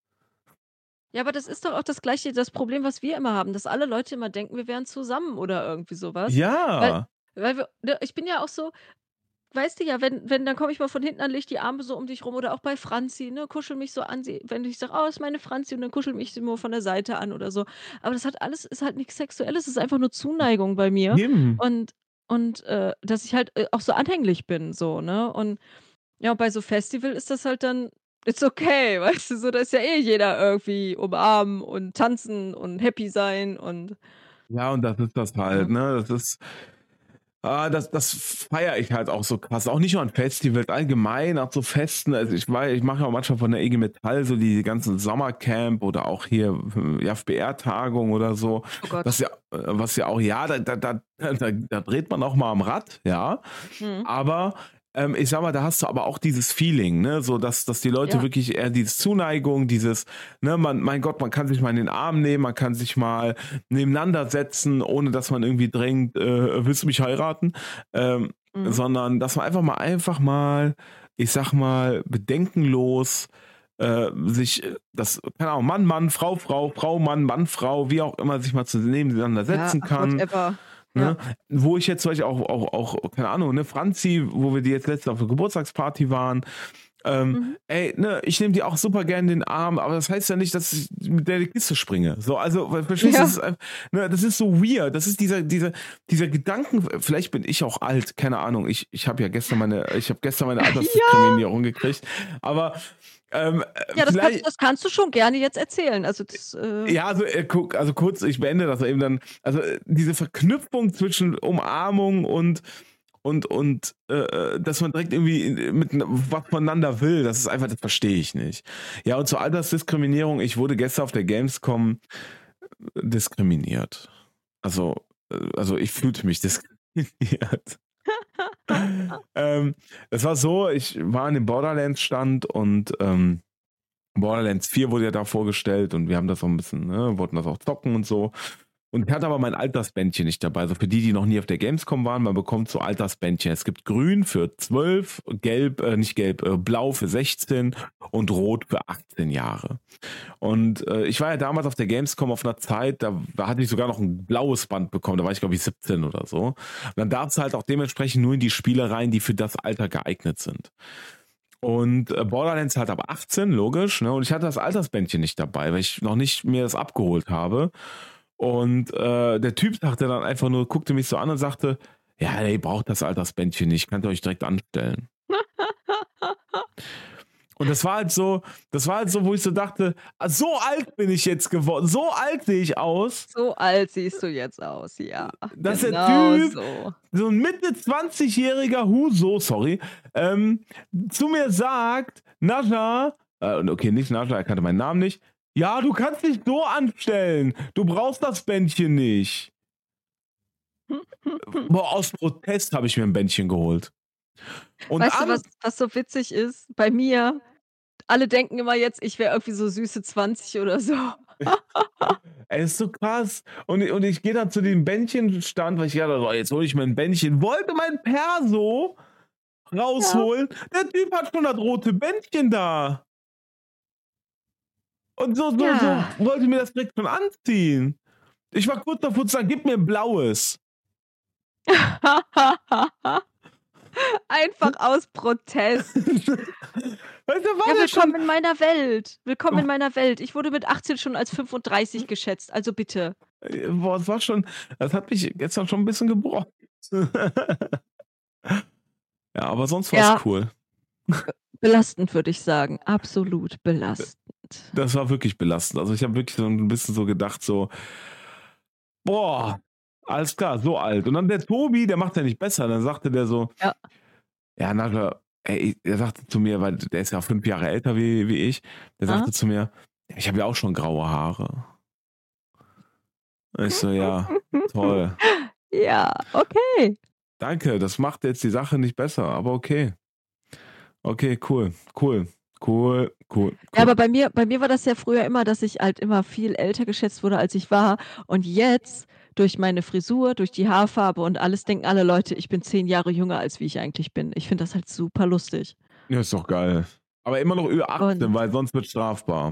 Ja, aber das ist doch auch das gleiche, das Problem, was wir immer haben, dass alle Leute immer denken, wir wären zusammen oder irgendwie sowas. Weil Ja. weil wir ne, ich bin ja auch so weißt du ja, wenn wenn dann komme ich mal von hinten an, lege die Arme so um dich rum oder auch bei Franzi, ne, kuschel mich so an sie wenn ich sage: „Oh, ist meine Franzi“ und dann kuschelt mich sie nur von der Seite an oder so. Aber das hat alles ist halt nix Sexuelles, es ist einfach nur Zuneigung bei mir Eben. und und, äh, dass ich halt, äh, auch so anhänglich bin so, ne? Und ja, bei so Festival ist das halt dann it's okay, weißt du, so, da ist ja eh jeder irgendwie umarmen und tanzen und happy sein und Ja, und das ist das halt, ja. ne? Das ist ah, das das feiere ich halt auch so krass. Auch nicht nur an Festivals, allgemein auch so Festen. Also, ich wei ich mache ja auch manchmal von der I G Metall so die ganzen Sommercamp oder auch hier, hm, ja, F B R-Tagung oder so, Oh Gott. was ja äh, was ja auch ja, da da da da da dreht man auch mal am Rad, ja. Mhm. Aber, ähm, ich sage mal, da hast du aber auch dieses Feeling, ne, so dass dass die Leute Ja. wirklich eher diese Zuneigung, dieses, ne, man mein Gott, man kann sich mal in den Arm nehmen, man kann sich mal nebeneinander setzen, ohne dass man irgendwie drängt, äh: „Willst du mich heiraten?“ Ähm, Mhm. sondern dass man einfach mal einfach mal, ich sage mal, bedenkenlos, äh, sich äh, das keine Ahnung, Mann, Mann, Frau, Frau, Frau, Mann, Mann, Frau, wie auch immer, sich mal zu nebeneinander Ja, setzen ach, kann, whatever. Ja. ne? Wo ich jetzt zum Beispiel auch auch auch, keine Ahnung, ne, Franzi, wo wir die jetzt letztens auf der Geburtstagsparty waren, ähm, Mhm. ey, ne, ich nehme die auch super gerne in den Arm, aber das heißt ja nicht, dass ich mit der in die Kiste springe. So, also, ver verstehst du, das Ja. ist einf ne, das ist so weird. Das ist dieser dieser dieser Gedanken vielleicht bin ich auch alt, keine Ahnung. Ich ich habe ja gestern meine ich habe gestern meine Ja. Altersdiskriminierung gekriegt, aber, ähm, äh, Ja, das kannst vielleicht das kannst du schon gerne jetzt erzählen. Also, das, äh ja, also, äh, guck also kurz, ich beende das eben dann. Also, äh, diese Verknüpfung zwischen Umarmung und und und, äh, äh, dass man direkt irgendwie in mit was voneinander will, das ist einfach das verstehe ich nicht. Ja, und zur Altersdiskriminierung, ich wurde gestern auf der Gamescom diskriminiert. Also äh, also, ich fühlte mich diskriminiert. Ähm, es war so, ich war an dem Borderlands-Stand und, ähm, Borderlands vier wurde ja da vorgestellt und wir haben das so 'n bisschen ne, wollten das auch zocken und so. Und ich hatte aber mein Altersbändchen nicht dabei. Also, für die, die noch nie auf der Gamescom waren, man bekommt so Altersbändchen. Es gibt grün für zwölf, gelb äh, nicht gelb, äh, blau für sechzehn und rot für achtzehn Jahre. Und, äh, ich war ja damals auf der Gamescom auf 'ner Zeit, da da hatte ich sogar noch 'n blaues Band bekommen, da war ich, glaube ich, siebzehn oder so. Und dann darfst du halt auch dementsprechend nur in die Spiele rein, die für das Alter geeignet sind. Und, äh, Borderlands halt ab achtzehn, logisch, ne? Und ich hatte das Altersbändchen nicht dabei, weil ich noch nicht mir das abgeholt habe. Und, äh, der Typ sagte dann einfach nur guckte mich so an und sagte: „Ja, ey, ihr braucht das Altersbändchen nicht, könnt ihr euch direkt anstellen.“ Und das war halt so das war halt so, wo ich so dachte: „Ah, so alt bin ich jetzt geworden, so alt sehe ich aus“ So alt siehst du jetzt aus, ja. dass der Genau Typ, so. so 'n Mitte zwanzigjähriger Huso, sorry, ähm, zu mir sagt: „Nascha“ äh, okay, nicht Nascha, er kannte meinen Namen nicht: „Ja, du kannst dich so anstellen. Du brauchst das Bändchen nicht.“ Boah, aus Protest habe ich mir 'n Bändchen geholt. Und Weißt du, was an was so witzig ist? Bei mir alle denken immer jetzt, ich wäre irgendwie so süße zwanzig oder so. Ey, ist so krass. Und i und ich gehe dann zu dem Bändchenstand, weil ich gedacht habe: „So, jetzt hole ich mir 'n Bändchen“, wollte mein Perso Ja. rausholen. Der Typ hat schon das rote Bändchen da. Und so so so Ja. wollte mir das direkt schon anziehen. Ich war kurz davor zu sagen: „Gib mir 'n blaues.“ Einfach aus Protest. Weißt du, war Ja, der willkommen schon in meiner Welt. Willkommen in meiner Welt. Ich wurde mit achtzehn schon als fünfunddreißig geschätzt, also bitte. Äh, boah, es war schon das hat mich gestern schon 'n bisschen gebrochen. Ja, aber sonst war's Ja. cool. Äh, belastend, würde ich sagen. Absolut belastend. Das war wirklich belastend. Also, ich habe wirklich so 'n bisschen so gedacht so boah, alles klar, so alt. Und dann der Tobi, der macht's ja nicht besser. Dann sagte der so Ja. ja, Nascha, ey, er sagte zu mir, weil der ist ja fünf Jahre älter wie wie ich, der Aha. sagte zu mir: „Ich habe ja auch schon graue Haare.“ Und ich so: „Ja, toll.“ Ja, okay. Danke, das macht jetzt die Sache nicht besser, aber okay. Okay, cool, cool, cool, cool, Ja, cool. aber bei mir bei mir war das ja früher immer, dass ich halt immer viel älter geschätzt wurde, als ich war. Und jetzt durch meine Frisur, durch die Haarfarbe und alles denken alle Leute, ich bin zehn Jahre jünger, als wie ich eigentlich bin. Ich finde das halt super lustig. Ja, ist doch geil. Aber immer noch über achtzehn, Und weil sonst wird's strafbar.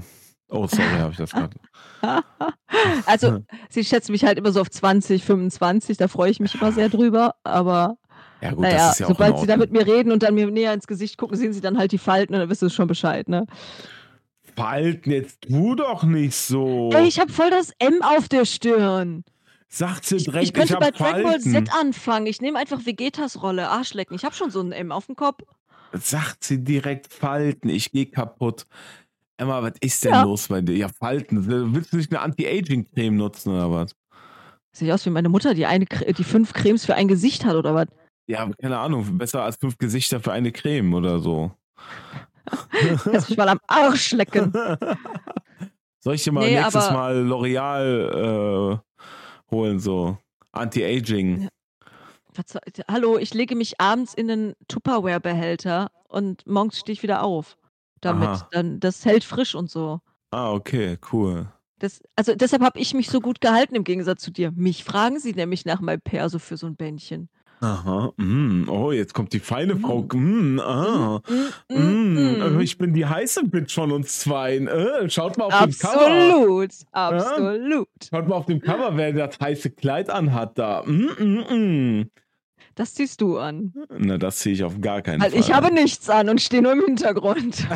Oh, sorry, habe ich das gerade. Also, sie schätzt mich halt immer so auf zwanzig, fünfundzwanzig, da freue ich mich immer sehr drüber, aber Ja gut, das naja, ist ja auch in sobald sie da mit Ordnung. mir reden und dann mir näher ins Gesicht gucken, sehen sie dann halt die Falten und dann wissen sie schon Bescheid, ne? Falten, jetzt tu doch nicht so. Ey, ich habe voll das M auf der Stirn. Sagt sie Ich, direkt, ich könnte ich bei hab Dragon Ball Z Falten. anfangen. Ich nehme einfach Vegetas Rolle, Arschlecken. Ich habe schon so ein M auf dem Kopf. Sagt sie direkt Falten, ich geh kaputt. Emma, was ist denn Ja. los bei dir? Ja, Falten. Willst du nicht eine Anti-Aging-Creme nutzen oder was? Sehe ich aus wie meine Mutter, die eine, Cre- die fünf Cremes für ein Gesicht hat oder was? Ja, keine Ahnung, besser als fünf Gesichter für eine Creme oder so. Kannst mich mal am Arsch lecken. Soll ich dir mal Nee, nächstes aber- Mal L'Oreal äh, holen, so Anti-Aging? Ja. Was soll- Hallo, ich lege mich abends in einen Tupperware-Behälter und morgens stehe ich wieder auf. Damit. Aha. Dann, das hält frisch und so. Ah, okay, cool. Das, also deshalb habe ich mich so gut gehalten im Gegensatz zu dir. Mich fragen sie nämlich nach meinem Perso für so ein Bändchen. Aha, mm, oh, jetzt kommt die feine Frau. Mm, ah, Mm, mm, mm, mm. ich bin die heiße Bitch von uns zweien. Äh, schaut mal auf dem Cover. Absolut, absolut. Schaut mal auf dem Cover, wer das heiße Kleid anhat da. Mm, mm, mm. Das ziehst du an. Na, das ziehe ich auf gar keinen Weil Fall. ich habe nichts an und stehe nur im Hintergrund.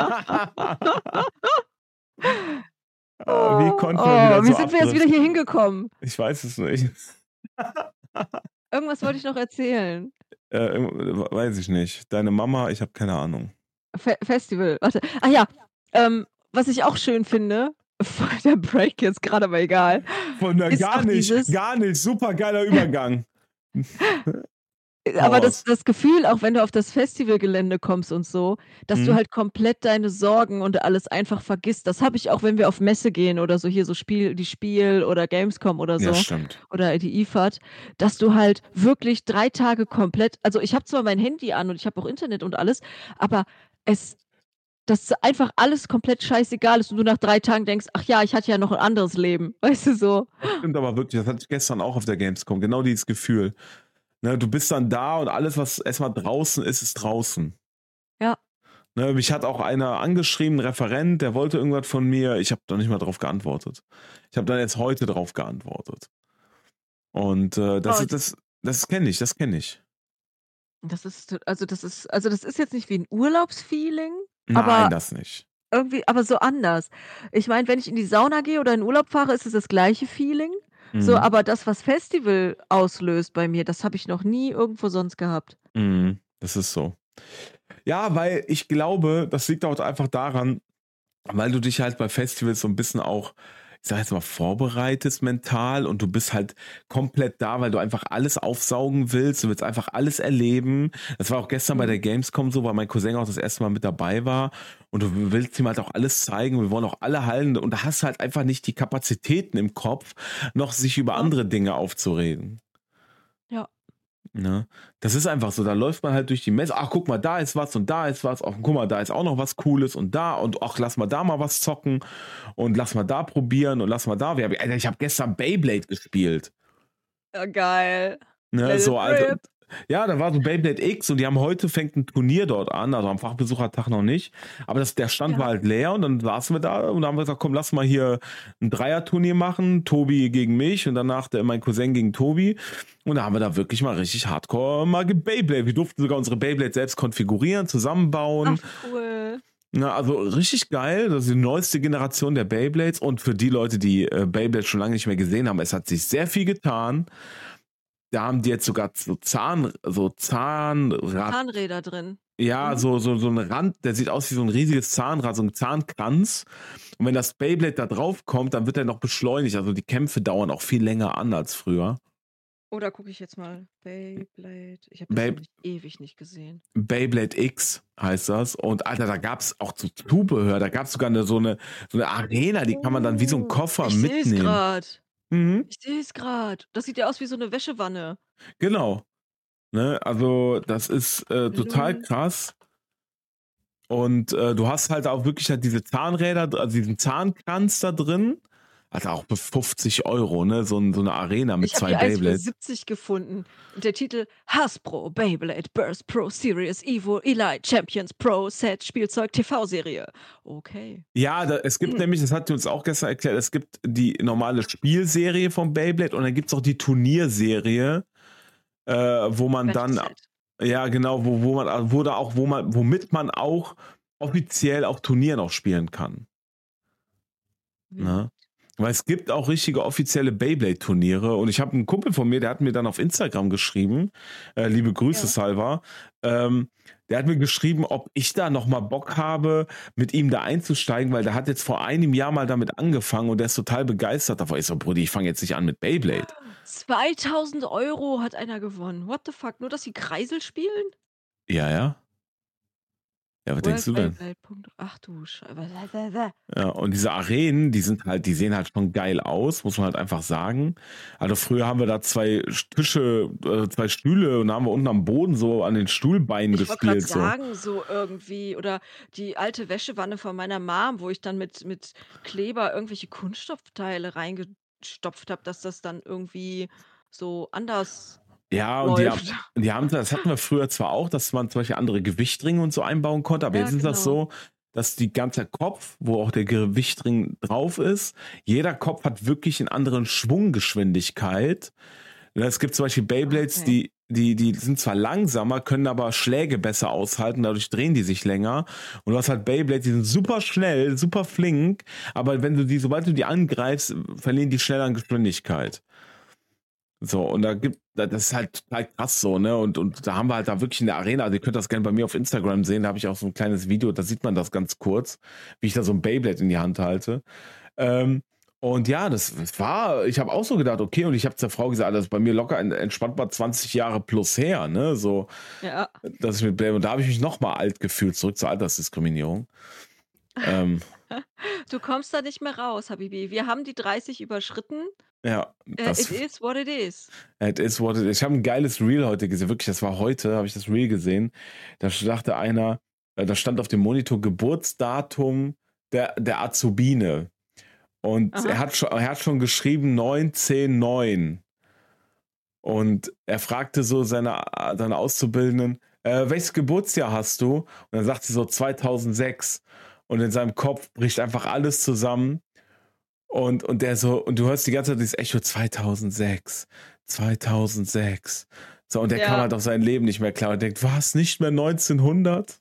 Ah, wie konnten wir oh, wieder wie so sind wir jetzt wieder abdriften? hier hingekommen? Ich weiß es nicht. Irgendwas wollte ich noch erzählen. Äh, weiß ich nicht. Deine Mama, ich habe keine Ahnung. Fe Festival. Warte. Ach ja, ähm, was ich auch schön finde, voll der Break jetzt gerade, aber egal. Von der Ist gar auch nicht, dieses- gar nicht. Super geiler Übergang. Aber Hau das, raus. das Gefühl, auch wenn du auf das Festivalgelände kommst und so, dass du Mhm. halt komplett deine Sorgen und alles einfach vergisst. Das habe ich auch, wenn wir auf Messe gehen oder so hier so Spiel, die Spiel oder Gamescom oder so. Ja, stimmt. Oder die I F A D, dass du halt wirklich drei Tage komplett, also ich habe zwar mein Handy an und ich habe auch Internet und alles, aber es, dass einfach alles komplett scheißegal ist und du nach drei Tagen denkst, ach ja, ich hatte ja noch ein anderes Leben, weißt du so. Das stimmt aber wirklich, das hatte ich gestern auch auf der Gamescom, genau dieses Gefühl. Ne, du bist dann da und alles, was erstmal draußen ist, ist draußen. Ja. Ne, mich hat auch einer angeschrieben, ein Referent, der wollte irgendwas von mir, ich habe da nicht mal drauf geantwortet. Ich habe dann jetzt heute drauf geantwortet. Und äh, das, Oh, ist, das, das kenne ich, das kenne ich. Das ist, also das ist, also das ist jetzt nicht wie ein Urlaubsfeeling, Nein, aber das nicht. irgendwie, aber so anders. Ich meine, wenn ich in die Sauna gehe oder in Urlaub fahre, ist es das gleiche Feeling. So, Mhm. aber das, was Festival auslöst bei mir, das habe ich noch nie irgendwo sonst gehabt. Mhm, das ist so. Ja, weil ich glaube, das liegt auch einfach daran, weil du dich halt bei Festivals so ein bisschen auch, ich sag jetzt mal, vorbereitest mental und du bist halt komplett da, weil du einfach alles aufsaugen willst, du willst einfach alles erleben. Das war auch gestern bei der Gamescom so, weil mein Cousin auch das erste Mal mit dabei war und du willst ihm halt auch alles zeigen, wir wollen auch alle halten und da hast du halt einfach nicht die Kapazitäten im Kopf, noch sich über Ja. andere Dinge aufzureden. Ja. Ne? Das ist einfach so, da läuft man halt durch die Messe, ach guck mal, da ist was und da ist was, ach guck mal, da ist auch noch was Cooles und da und ach, lass mal da mal was zocken und lass mal da probieren und lass mal da, wir haben, Alter, ich habe gestern Beyblade gespielt. Ja, geil. Ne? Let it So, also, rip. ja, da war so Beyblade X und die haben heute, fängt ein Turnier dort an, also am Fachbesuchertag noch nicht, aber das, der Stand Ja. war halt leer und dann saßen wir da und dann haben wir gesagt, komm, lass mal hier ein Dreier-Turnier machen, Tobi gegen mich und danach der, mein Cousin gegen Tobi und da haben wir da wirklich mal richtig hardcore mal gebeyblade. Wir durften sogar unsere Beyblade selbst konfigurieren, zusammenbauen. Ach, cool. Na, also richtig geil, das ist die neueste Generation der Beyblades und für die Leute, die äh, Beyblade schon lange nicht mehr gesehen haben, es hat sich sehr viel getan. Da haben die jetzt sogar so Zahn, so Zahnrad, Zahnräder drin. ja, Mhm. so, so, so ein Rand, der sieht aus wie so ein riesiges Zahnrad, so ein Zahnkranz. Und wenn das Beyblade da drauf kommt, dann wird er noch beschleunigt. Also die Kämpfe dauern auch viel länger an als früher. Oh, da gucke ich jetzt mal. Beyblade. Ich habe das Bey- nämlich ewig nicht gesehen. Beyblade X heißt das. Und Alter, da gab es auch so Zubehör, da gab es sogar eine, so, eine, so eine Arena, die kann man dann wie so ein Koffer Ich sehe es mitnehmen. gerade. Mhm. Ich sehe es gerade. Das sieht ja aus wie so eine Wäschewanne. Genau. Ne, also das ist äh, total Lol. krass. Und äh, du hast halt auch wirklich halt diese Zahnräder, also diesen Zahnkranz da drin. Also auch für fünfzig Euro, ne? So, so eine Arena mit Ich habe zwei hier eins für Beyblades. siebzig gefunden. Und der Titel Hasbro Beyblade Burst Pro Series Evo Elite Champions Pro Set Spielzeug T V-Serie. Okay. Ja, da, es gibt nämlich, das hat uns auch gestern erklärt, es gibt die normale Spielserie von Beyblade und dann gibt es auch die Turnierserie, äh, wo man dann, Set. ja genau, wo, wo man, wo da auch, wo man, womit man auch offiziell auch Turnieren auch spielen kann. Ne? Weil es gibt auch richtige offizielle Beyblade-Turniere und ich habe einen Kumpel von mir, der hat mir dann auf Instagram geschrieben, äh, liebe Grüße Ja. Salva, ähm, der hat mir geschrieben, ob ich da nochmal Bock habe, mit ihm da einzusteigen, weil der hat jetzt vor einem Jahr mal damit angefangen und der ist total begeistert davon. Ich so, Brudi, ich fange jetzt nicht an mit Beyblade. zweitausend Euro hat einer gewonnen. What the fuck? Nur, dass sie Kreisel spielen? Ja, ja. Ja, was denkst du denn? Ach du Scheiße. Ja, und diese Arenen, die sind halt, die sehen halt schon geil aus, muss man halt einfach sagen. Also früher haben wir da zwei Tische, äh, zwei Stühle und haben wir unten am Boden so an den Stuhlbeinen Ich wollte gerade gespielt. So. sagen, so irgendwie. Oder die alte Wäschewanne von meiner Mom, wo ich dann mit, mit Kleber irgendwelche Kunststoffteile reingestopft habe, dass das dann irgendwie so anders Ja, und die haben, läuft. die haben, das hatten wir früher zwar auch, dass man zum Beispiel andere Gewichtringe und so einbauen konnte, aber Ja, jetzt ist das genau. so, dass die ganze Kopf, wo auch der Gewichtring drauf ist, jeder Kopf hat wirklich einen anderen Schwunggeschwindigkeit. Es gibt zum Beispiel Beyblades, Okay. die, die, die sind zwar langsamer, können aber Schläge besser aushalten, dadurch drehen die sich länger. Und du hast halt Beyblades, die sind super schnell, super flink, aber wenn du die, sobald du die angreifst, verlieren die schnell an Geschwindigkeit. So, und da gibt, das ist halt total krass so, ne? Und, und da haben wir halt da wirklich in der Arena, also ihr könnt das gerne bei mir auf Instagram sehen, da habe ich auch so ein kleines Video, da sieht man das ganz kurz, wie ich da so ein Beyblade in die Hand halte. Ähm, und ja, das, das war, ich habe auch so gedacht, okay, und ich habe zur Frau gesagt, das ist bei mir locker entspannt mal zwanzig Jahre plus her, ne? So, Ja. dass ich mit Beyblade, und da habe ich mich nochmal alt gefühlt, zurück zur Altersdiskriminierung. ähm, Du kommst da nicht mehr raus, Habibi. Wir haben die dreißig überschritten. ja, Äh, das. it is what it is. It is what it is. Ich habe ein geiles Reel heute gesehen. Wirklich, das war heute, habe ich das Reel gesehen. Da dachte einer, äh, da stand auf dem Monitor Geburtsdatum der, der Azubine. Und Aha. er hat, schon, er hat schon geschrieben neun zehn neun. Und er fragte so seine, seine Auszubildenden, äh, welches Geburtsjahr hast du? Und dann sagt sie so zweitausendsechs. Und in seinem Kopf bricht einfach alles zusammen. Und, und der so, und du hörst die ganze Zeit dieses Echo zweitausendsechs, zweitausendsechs. So, und der Ja. kam halt auf sein Leben nicht mehr klar und denkt, was, nicht mehr neunzehnhundert?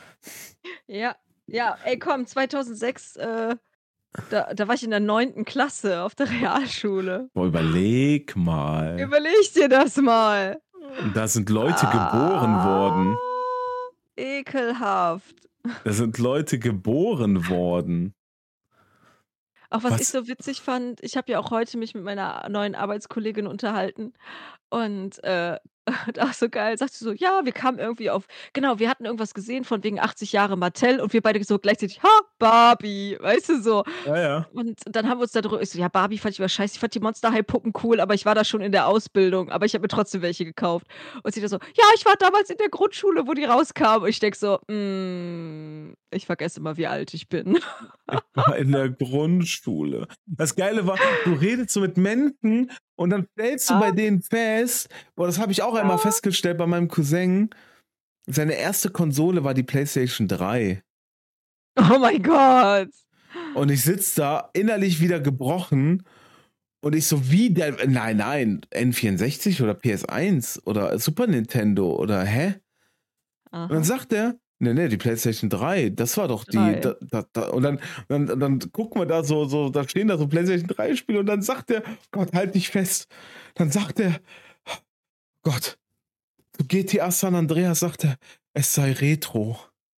Ja, ja, ey, komm, zweitausendsechs, äh, da, da war ich in der neunten Klasse auf der Realschule. Boah, überleg mal. Überleg dir das mal. Da sind Leute geboren worden. Ah, ekelhaft. Da sind Leute geboren worden. Auch was, Was? ich so witzig fand, ich habe ja auch heute mich mit meiner neuen Arbeitskollegin unterhalten und äh, auch so geil, sagte sie so, ja, wir kamen irgendwie auf, genau, wir hatten irgendwas gesehen von wegen achtzig Jahre Mattel und wir beide so gleichzeitig, ha, Barbie, weißt du so. Ja, ja. Und dann haben wir uns da drüber, ich so, ja, Barbie fand ich aber scheiße, ich fand die Monster High Puppen cool, aber ich war da schon in der Ausbildung, aber ich habe mir trotzdem welche gekauft. Und sie da so, ja, ich war damals in der Grundschule, wo die rauskamen. Und ich denke so, mm, ich vergesse immer, wie alt ich bin. Ich war in der Grundschule. Das Geile war, du redest so mit Menschen und dann stellst du Ja. bei denen fest, boah, das habe ich auch einmal Ja. festgestellt bei meinem Cousin, seine erste Konsole war die PlayStation drei. Oh mein Gott. Und ich sitze da innerlich wieder gebrochen und ich so, wie der, nein, nein, N vierundsechzig oder P S eins oder Super Nintendo oder hä? Und dann Aha. sagt er, nee, nee, die PlayStation drei, das war doch die, Drei. da, da, da. Und dann, dann, dann gucken wir da so, so, da stehen da so PlayStation drei Spiele und dann sagt er, Gott, halt dich fest. Dann sagt er, Gott, zu G T A San Andreas sagt er, es sei Retro.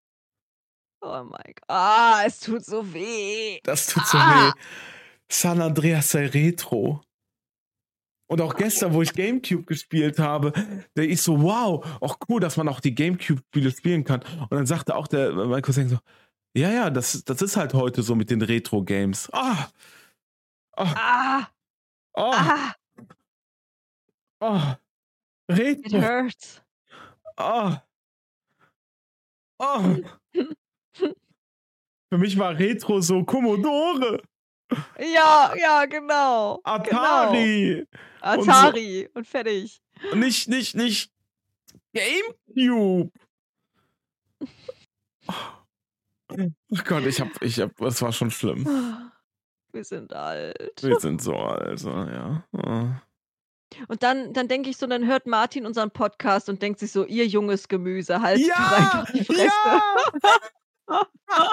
Oh mein Gott. Ah, es tut so weh. Das tut so Ah. weh. San Andreas sei Retro. Und auch gestern, wo ich Gamecube gespielt habe, da ich so, wow, auch cool, dass man auch die Gamecube-Spiele spielen kann. Und dann sagte auch der, mein Cousin so, ja, ja, das, das ist halt heute so mit den Retro-Games. Ah! Ah! Ah. Oh! Ah. Oh! It Retro! hurts. Oh! Oh! Für mich war Retro so Commodore. Ja, ja, genau. Atari. Genau. Atari und, so. Und fertig. Nicht, nicht, nicht GameCube. Oh Gott, ich hab, ich hab, das war schon schlimm. Wir sind alt. Wir sind so alt, ja. Und dann, dann denke ich so, dann hört Martin unseren Podcast und denkt sich so, ihr junges Gemüse, halt ja, die Fresse. Ja!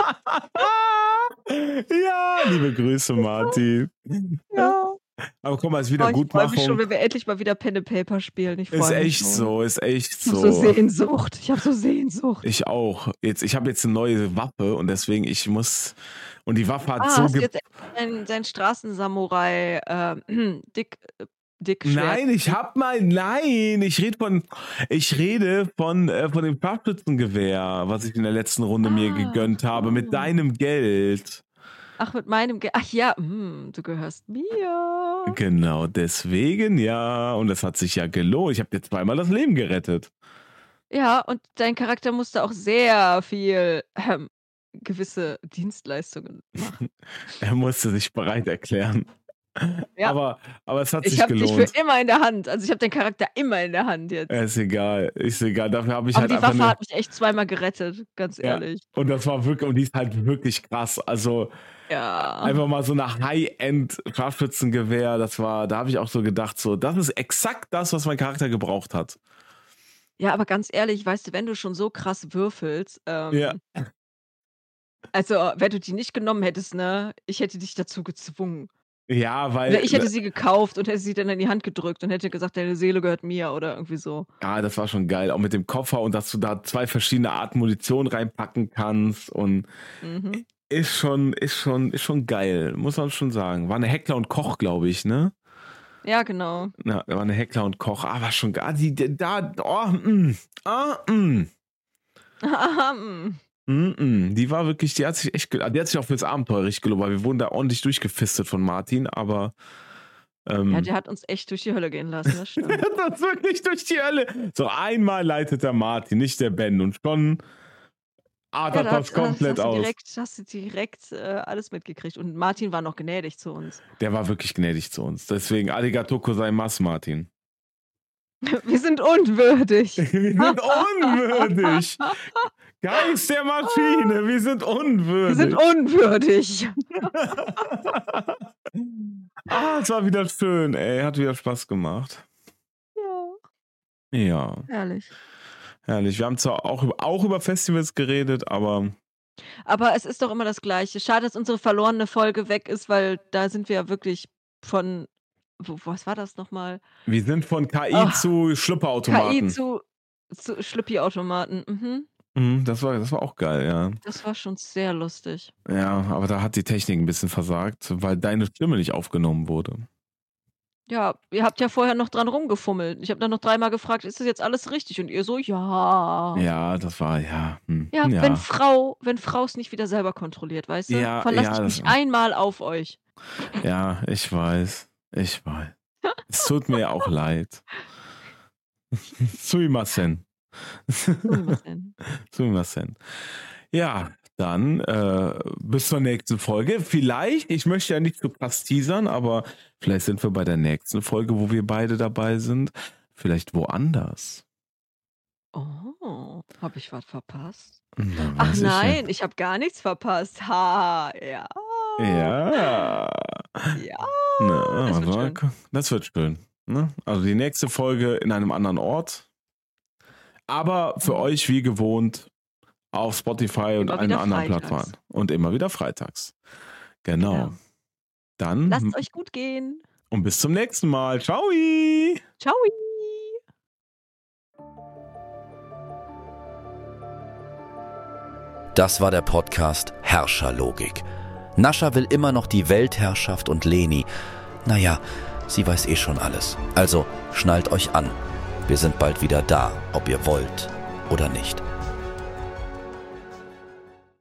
Ja, liebe Grüße, Martin. Ja. Aber guck mal, es ist wieder oh, Gutmachung. Ich freue mich schon, wenn wir endlich mal wieder Pen and Paper spielen. Ich ist echt schon. so, ist echt so. so. Ich habe so Sehnsucht. Ich habe so Sehnsucht. Ich auch. Jetzt, ich habe jetzt eine neue Waffe und deswegen, ich muss. Und die Waffe hat ah, so. Hast du jetzt sein, sein Straßensamurai äh, Dick. Dick nein, ich hab mal, nein, ich rede von, ich rede von, äh, von dem Scharfschützengewehr, was ich in der letzten Runde ah, mir gegönnt habe, oh. mit deinem Geld. Ach, mit meinem Geld, ach ja, mh, du gehörst mir. Genau, deswegen, ja, und das hat sich ja gelohnt, ich habe dir zweimal das Leben gerettet. Ja, und dein Charakter musste auch sehr viel, ähm, gewisse Dienstleistungen machen. Er musste sich bereit erklären. Ja. Aber, aber es hat ich sich gelohnt. Ich habe dich für immer in der Hand. Also ich habe den Charakter immer in der Hand jetzt. Ist egal, ist egal. Dafür habe ich aber halt die einfach Waffe eine... hat mich echt zweimal gerettet, ganz ja. ehrlich. Und das war wirklich, und die ist halt wirklich krass. Also ja. einfach mal so eine High-End-Scharfschützengewehr. Das war, da habe ich auch so gedacht, so, das ist exakt das, was mein Charakter gebraucht hat. Ja, aber ganz ehrlich, weißt du, wenn du schon so krass würfelst, ähm, ja. also wenn du die nicht genommen hättest, ne, ich hätte dich dazu gezwungen. Ja, weil... Oder ich hätte sie gekauft und hätte sie dann in die Hand gedrückt und hätte gesagt, deine Seele gehört mir oder irgendwie so. Ja, das war schon geil. Auch mit dem Koffer und dass du da zwei verschiedene Arten Munition reinpacken kannst und mhm. ist schon, ist schon, ist schon geil, muss man schon sagen. War eine Heckler und Koch, glaube ich, ne? Ja, genau. Ja, war eine Heckler und Koch. Ah, war schon geil. Die, die, da, oh, mm, ah, mm. Mm-mm. Die war wirklich, die hat sich echt, die hat sich auch fürs Abenteuer richtig gelohnt, weil wir wurden da ordentlich durchgefistet von Martin, aber ähm, ja, der hat uns echt durch die Hölle gehen lassen, das stimmt. Der hat uns wirklich durch die Hölle. So einmal leitet der Martin, nicht der Ben und schon adert ja, das komplett hast aus. Du direkt, hast du direkt äh, alles mitgekriegt und Martin war noch gnädig zu uns. Der war wirklich gnädig zu uns, deswegen arigato gozaimasu, Martin. Wir sind unwürdig. Wir sind unwürdig. Geist der Maschine, wir sind unwürdig. Wir sind unwürdig. Ah, es war wieder schön, ey. Hat wieder Spaß gemacht. Ja. Ja. Herrlich. Herrlich. Wir haben zwar auch über, auch über Festivals geredet, aber... Aber es ist doch immer das Gleiche. Schade, dass unsere verlorene Folge weg ist, weil da sind wir ja wirklich von... Was war das nochmal? Wir sind von K I oh, zu Schlüpperautomaten. K I zu, zu Schlüppi-Automaten. Mhm. Mhm, das war, das war auch geil, ja. Das war schon sehr lustig. Ja, aber da hat die Technik ein bisschen versagt, weil deine Stimme nicht aufgenommen wurde. Ja, ihr habt ja vorher noch dran rumgefummelt. Ich habe dann noch dreimal gefragt, ist das jetzt alles richtig? Und ihr so, ja. Ja, das war, ja. Hm, ja, ja, wenn Frau, wenn Frau es nicht wieder selber kontrolliert, weißt du? Ja, Verlass ja, ich mich das, einmal auf euch. Ja, ich weiß. Ich weiß. Es tut mir auch leid. Sumimasen. Sumimasen. Sumimasen. Ja, dann äh, bis zur nächsten Folge. Vielleicht, ich möchte ja nicht so krass teasern, aber vielleicht sind wir bei der nächsten Folge, wo wir beide dabei sind, vielleicht woanders. Oh, habe ich was verpasst? Na, Ach sicher. Nein, ich habe gar nichts verpasst. Ha, ja. Ja. Ja. Na, das, wird aber, schön. das wird schön. Ne? Also die nächste Folge in einem anderen Ort. Aber für euch wie gewohnt auf Spotify und Immer allen wieder anderen freitags. Plattformen. Und immer wieder freitags. Genau. Ja. Dann Lasst es euch gut gehen. und bis zum nächsten Mal. Ciao. Ciao. Das war der Podcast Herrscherlogik. Nascha will immer noch die Weltherrschaft und Leni. Naja, sie weiß eh schon alles. Also schnallt euch an. Wir sind bald wieder da, ob ihr wollt oder nicht.